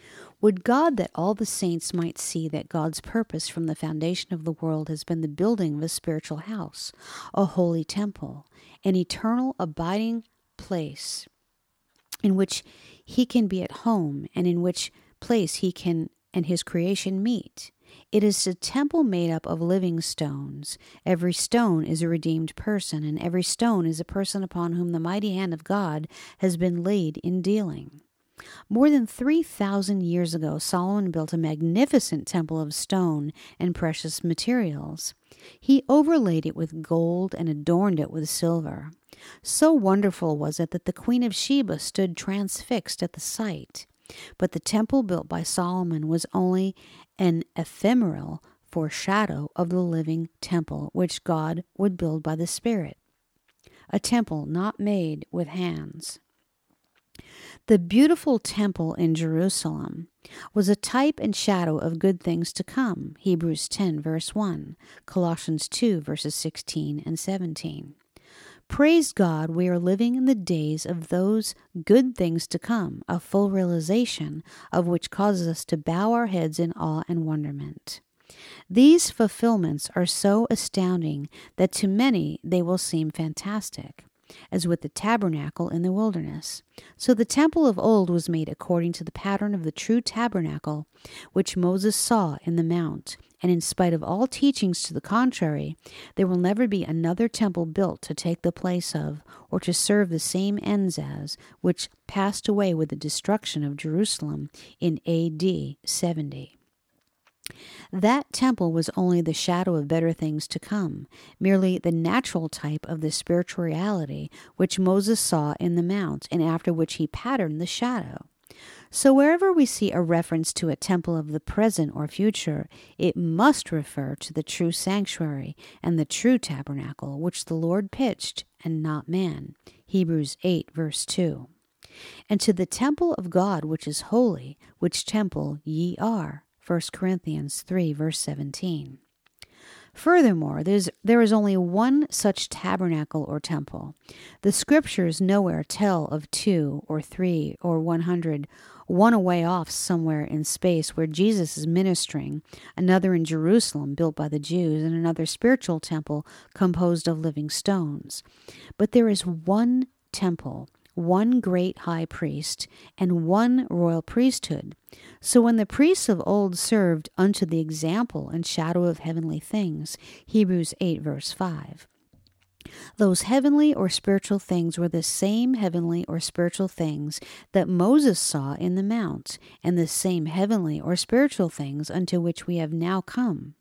Would God that all the saints might see that God's purpose from the foundation of the world has been the building of a spiritual house, a holy temple, an eternal abiding place in which he can be at home and in which place he can and his creation meet. It is a temple made up of living stones. Every stone is a redeemed person, and every stone is a person upon whom the mighty hand of God has been laid in dealing. More than 3,000 years ago, Solomon built a magnificent temple of stone and precious materials. He overlaid it with gold and adorned it with silver. So wonderful was it that the Queen of Sheba stood transfixed at the sight. But the temple built by Solomon was only an ephemeral foreshadow of the living temple which God would build by the Spirit, a temple not made with hands. The beautiful temple in Jerusalem was a type and shadow of good things to come, Hebrews 10, verse 1, Colossians 2, verses 16 and 17. Praise God, we are living in the days of those good things to come, a full realization of which causes us to bow our heads in awe and wonderment. These fulfillments are so astounding that to many they will seem fantastic, as with the tabernacle in the wilderness. So the temple of old was made according to the pattern of the true tabernacle, which Moses saw in the mount. And in spite of all teachings to the contrary, there will never be another temple built to take the place of, or to serve the same ends as, which passed away with the destruction of Jerusalem in A.D. 70. That temple was only the shadow of better things to come, merely the natural type of the spiritual reality which Moses saw in the mount, and after which he patterned the shadow. So wherever we see a reference to a temple of the present or future, it must refer to the true sanctuary and the true tabernacle, which the Lord pitched, and not man. Hebrews 8, verse 2. And to the temple of God which is holy, which temple ye are. 1 Corinthians 3, verse 17. Furthermore, there is only one such tabernacle or temple. The Scriptures nowhere tell of 2 or 3 or 100, one away off somewhere in space where Jesus is ministering, another in Jerusalem built by the Jews, and another spiritual temple composed of living stones. But there is one temple, one great high priest, and one royal priesthood. So when the priests of old served unto the example and shadow of heavenly things, Hebrews 8, verse 5, those heavenly or spiritual things were the same heavenly or spiritual things that Moses saw in the mount, and the same heavenly or spiritual things unto which we have now come.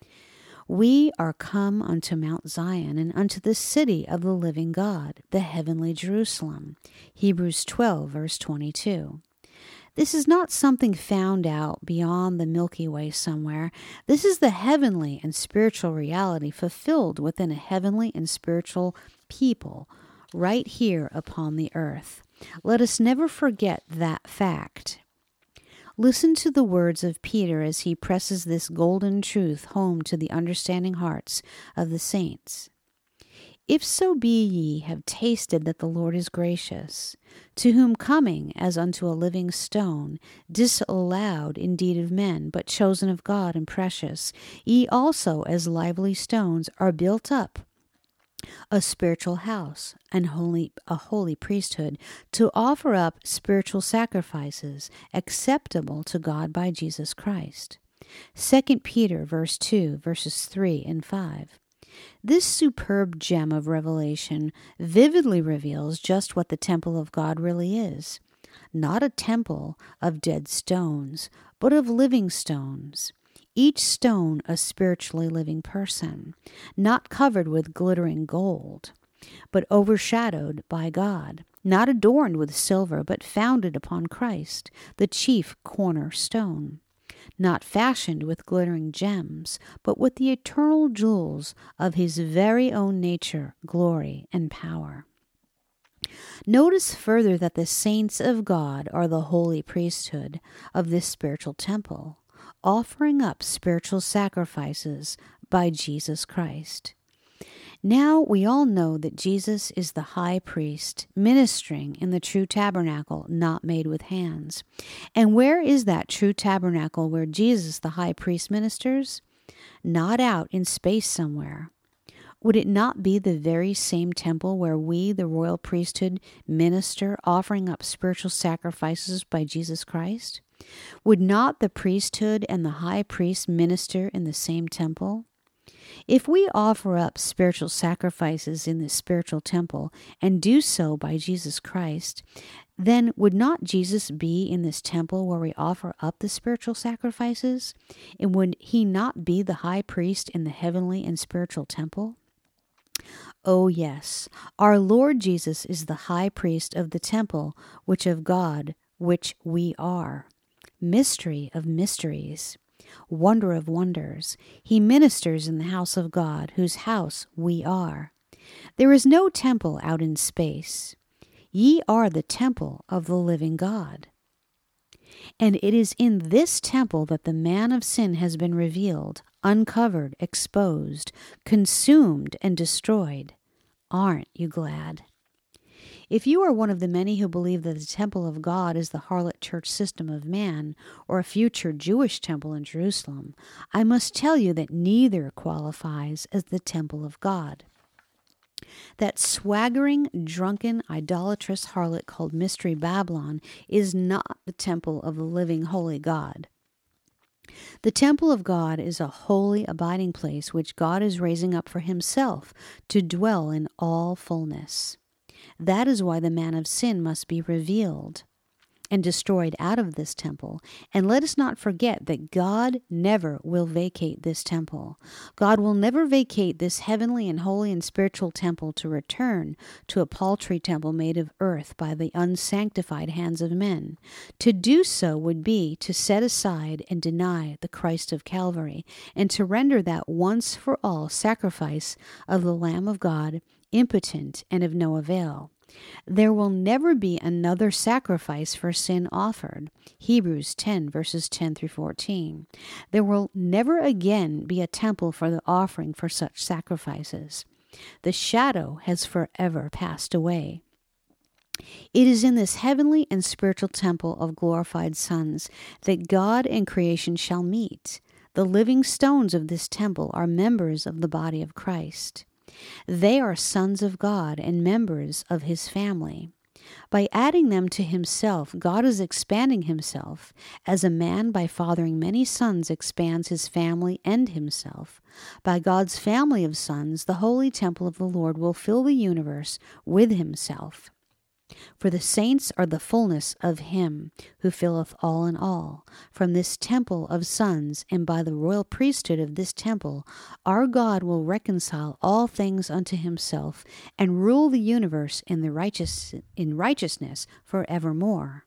We are come unto Mount Zion, and unto the city of the living God, the heavenly Jerusalem. Hebrews 12, verse 22. This is not something found out beyond the Milky Way somewhere. This is the heavenly and spiritual reality fulfilled within a heavenly and spiritual people right here upon the earth. Let us never forget that fact. Listen to the words of Peter as he presses this golden truth home to the understanding hearts of the saints. If so be ye have tasted that the Lord is gracious, to whom coming as unto a living stone, disallowed indeed of men, but chosen of God and precious, ye also as lively stones are built up a spiritual house, and a holy priesthood, to offer up spiritual sacrifices acceptable to God by Jesus Christ. 2 Peter verse 2, verses 3 and 5. This superb gem of revelation vividly reveals just what the temple of God really is. Not a temple of dead stones, but of living stones. Each stone a spiritually living person, not covered with glittering gold, but overshadowed by God, not adorned with silver, but founded upon Christ, the chief cornerstone, not fashioned with glittering gems, but with the eternal jewels of his very own nature, glory, and power. Notice further that the saints of God are the holy priesthood of this spiritual temple, offering up spiritual sacrifices by Jesus Christ. Now we all know that Jesus is the high priest, ministering in the true tabernacle not made with hands. And where is that true tabernacle where Jesus, the high priest, ministers? Not out in space somewhere. Would it not be the very same temple where we, the royal priesthood, minister, offering up spiritual sacrifices by Jesus Christ? Would not the priesthood and the high priest minister in the same temple? If we offer up spiritual sacrifices in this spiritual temple and do so by Jesus Christ, then would not Jesus be in this temple where we offer up the spiritual sacrifices? And would he not be the high priest in the heavenly and spiritual temple? Oh yes, our Lord Jesus is the high priest of the temple which of God, which we are. Mystery of mysteries. Wonder of wonders, he ministers in the house of God, whose house we are. There is no temple out in space. Ye are the temple of the living God. And it is in this temple that the man of sin has been revealed, uncovered, exposed, consumed, and destroyed. Aren't you glad? If you are one of the many who believe that the temple of God is the harlot church system of man, or a future Jewish temple in Jerusalem, I must tell you that neither qualifies as the temple of God. That swaggering, drunken, idolatrous harlot called Mystery Babylon is not the temple of the living, holy God. The temple of God is a holy abiding place which God is raising up for himself to dwell in all fullness. That is why the man of sin must be revealed and destroyed out of this temple. And let us not forget that God never will vacate this temple. God will never vacate this heavenly and holy and spiritual temple to return to a paltry temple made of earth by the unsanctified hands of men. To do so would be to set aside and deny the Christ of Calvary, and to render that once for all sacrifice of the Lamb of God impotent and of no avail. There will never be another sacrifice for sin offered. Hebrews 10, verses 10 through 14. There will never again be a temple for the offering for such sacrifices. The shadow has forever passed away. It is in this heavenly and spiritual temple of glorified sons that God and creation shall meet. The living stones of this temple are members of the body of Christ. They are sons of God and members of his family. By adding them to himself, God is expanding himself, as a man by fathering many sons expands his family and himself. By God's family of sons, the holy temple of the Lord will fill the universe with himself. For the saints are the fullness of him who filleth all in all. From this temple of sons, and by the royal priesthood of this temple, our God will reconcile all things unto himself, and rule the universe in righteousness forevermore.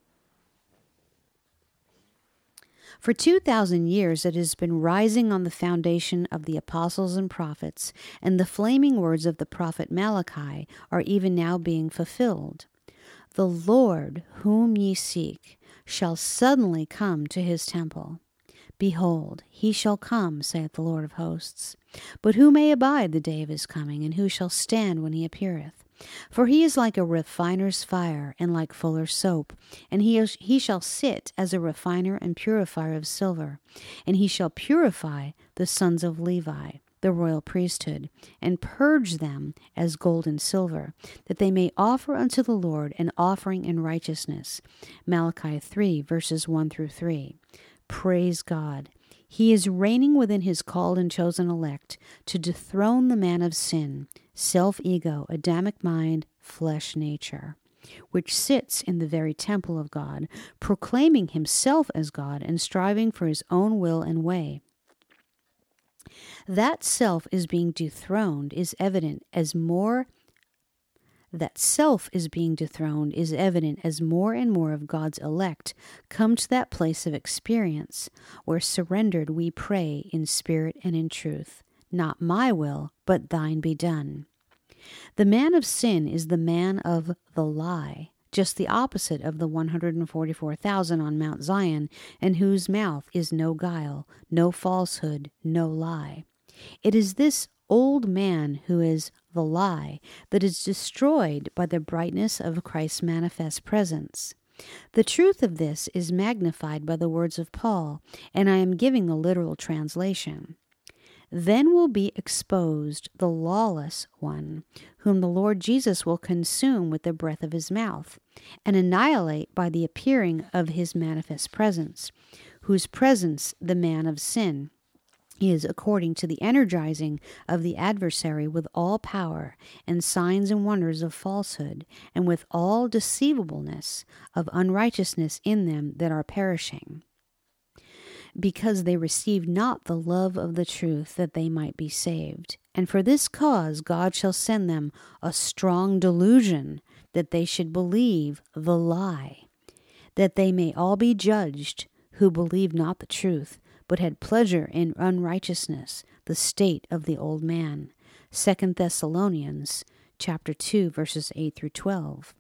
For 2,000 years it has been rising on the foundation of the apostles and prophets, and the flaming words of the prophet Malachi are even now being fulfilled. The Lord, whom ye seek, shall suddenly come to his temple. Behold, he shall come, saith the Lord of hosts. But who may abide the day of his coming, and who shall stand when he appeareth? For he is like a refiner's fire, and like fuller's soap. And he shall sit as a refiner and purifier of silver. And he shall purify the sons of Levi, the royal priesthood, and purge them as gold and silver, that they may offer unto the Lord an offering in righteousness. Malachi 3, verses 1 through 3. Praise God. He is reigning within his called and chosen elect to dethrone the man of sin, self-ego, Adamic mind, flesh nature, which sits in the very temple of God, proclaiming himself as God and striving for his own will and way. That self is being dethroned is evident as more and more of God's elect come to that place of experience where surrendered we pray in spirit and in truth. Not my will, but thine be done. The man of sin is the man of the lie, just the opposite of the 144,000 on Mount Zion, in whose mouth is no guile, no falsehood, no lie. It is this old man who is the lie, that is destroyed by the brightness of Christ's manifest presence. The truth of this is magnified by the words of Paul, and I am giving the literal translation. Then will be exposed the lawless one, whom the Lord Jesus will consume with the breath of his mouth, and annihilate by the appearing of his manifest presence, whose presence the man of sin is according to the energizing of the adversary with all power and signs and wonders of falsehood, and with all deceivableness of unrighteousness in them that are perishing, because they received not the love of the truth, that they might be saved. And for this cause God shall send them a strong delusion, that they should believe the lie, that they may all be judged who believed not the truth, but had pleasure in unrighteousness, the state of the old man. 2 Thessalonians chapter 2, verses 8 through 12.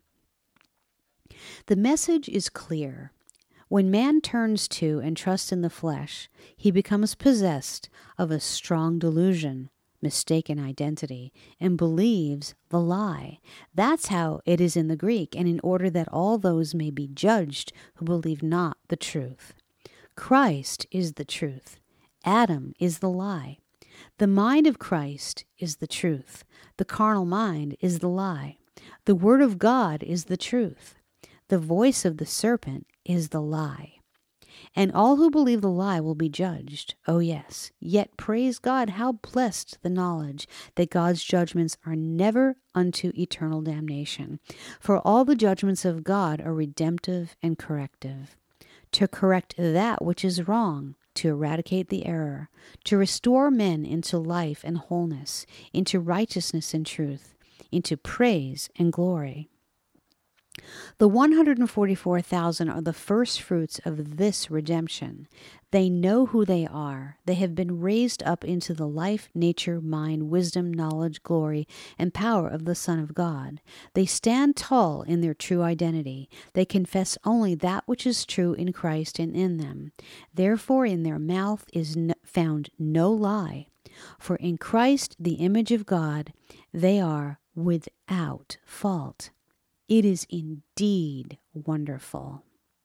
The message is clear. When man turns to and trusts in the flesh, he becomes possessed of a strong delusion, mistaken identity, and believes the lie. That's how it is in the Greek, and in order that all those may be judged who believe not the truth. Christ is the truth. Adam is the lie. The mind of Christ is the truth. The carnal mind is the lie. The word of God is the truth. The voice of the serpent is the lie. And all who believe the lie will be judged. Oh yes. Yet praise God, how blessed the knowledge that God's judgments are never unto eternal damnation. For all the judgments of God are redemptive and corrective, to correct that which is wrong, to eradicate the error, to restore men into life and wholeness, into righteousness and truth, into praise and glory. The 144,000 are the first fruits of this redemption. They know who they are. They have been raised up into the life, nature, mind, wisdom, knowledge, glory, and power of the Son of God. They stand tall in their true identity. They confess only that which is true in Christ and in them. Therefore in their mouth is found no lie. For in Christ, the image of God, they are without fault. It is indeed wonderful.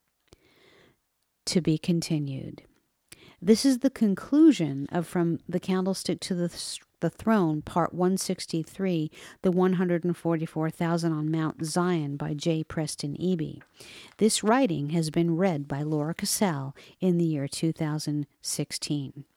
To be continued. This is the conclusion of From the Candlestick to the Throne, Part 163, The 144,000 on Mount Zion by J. Preston Eby. This writing has been read by Laura Cassell in the year 2016.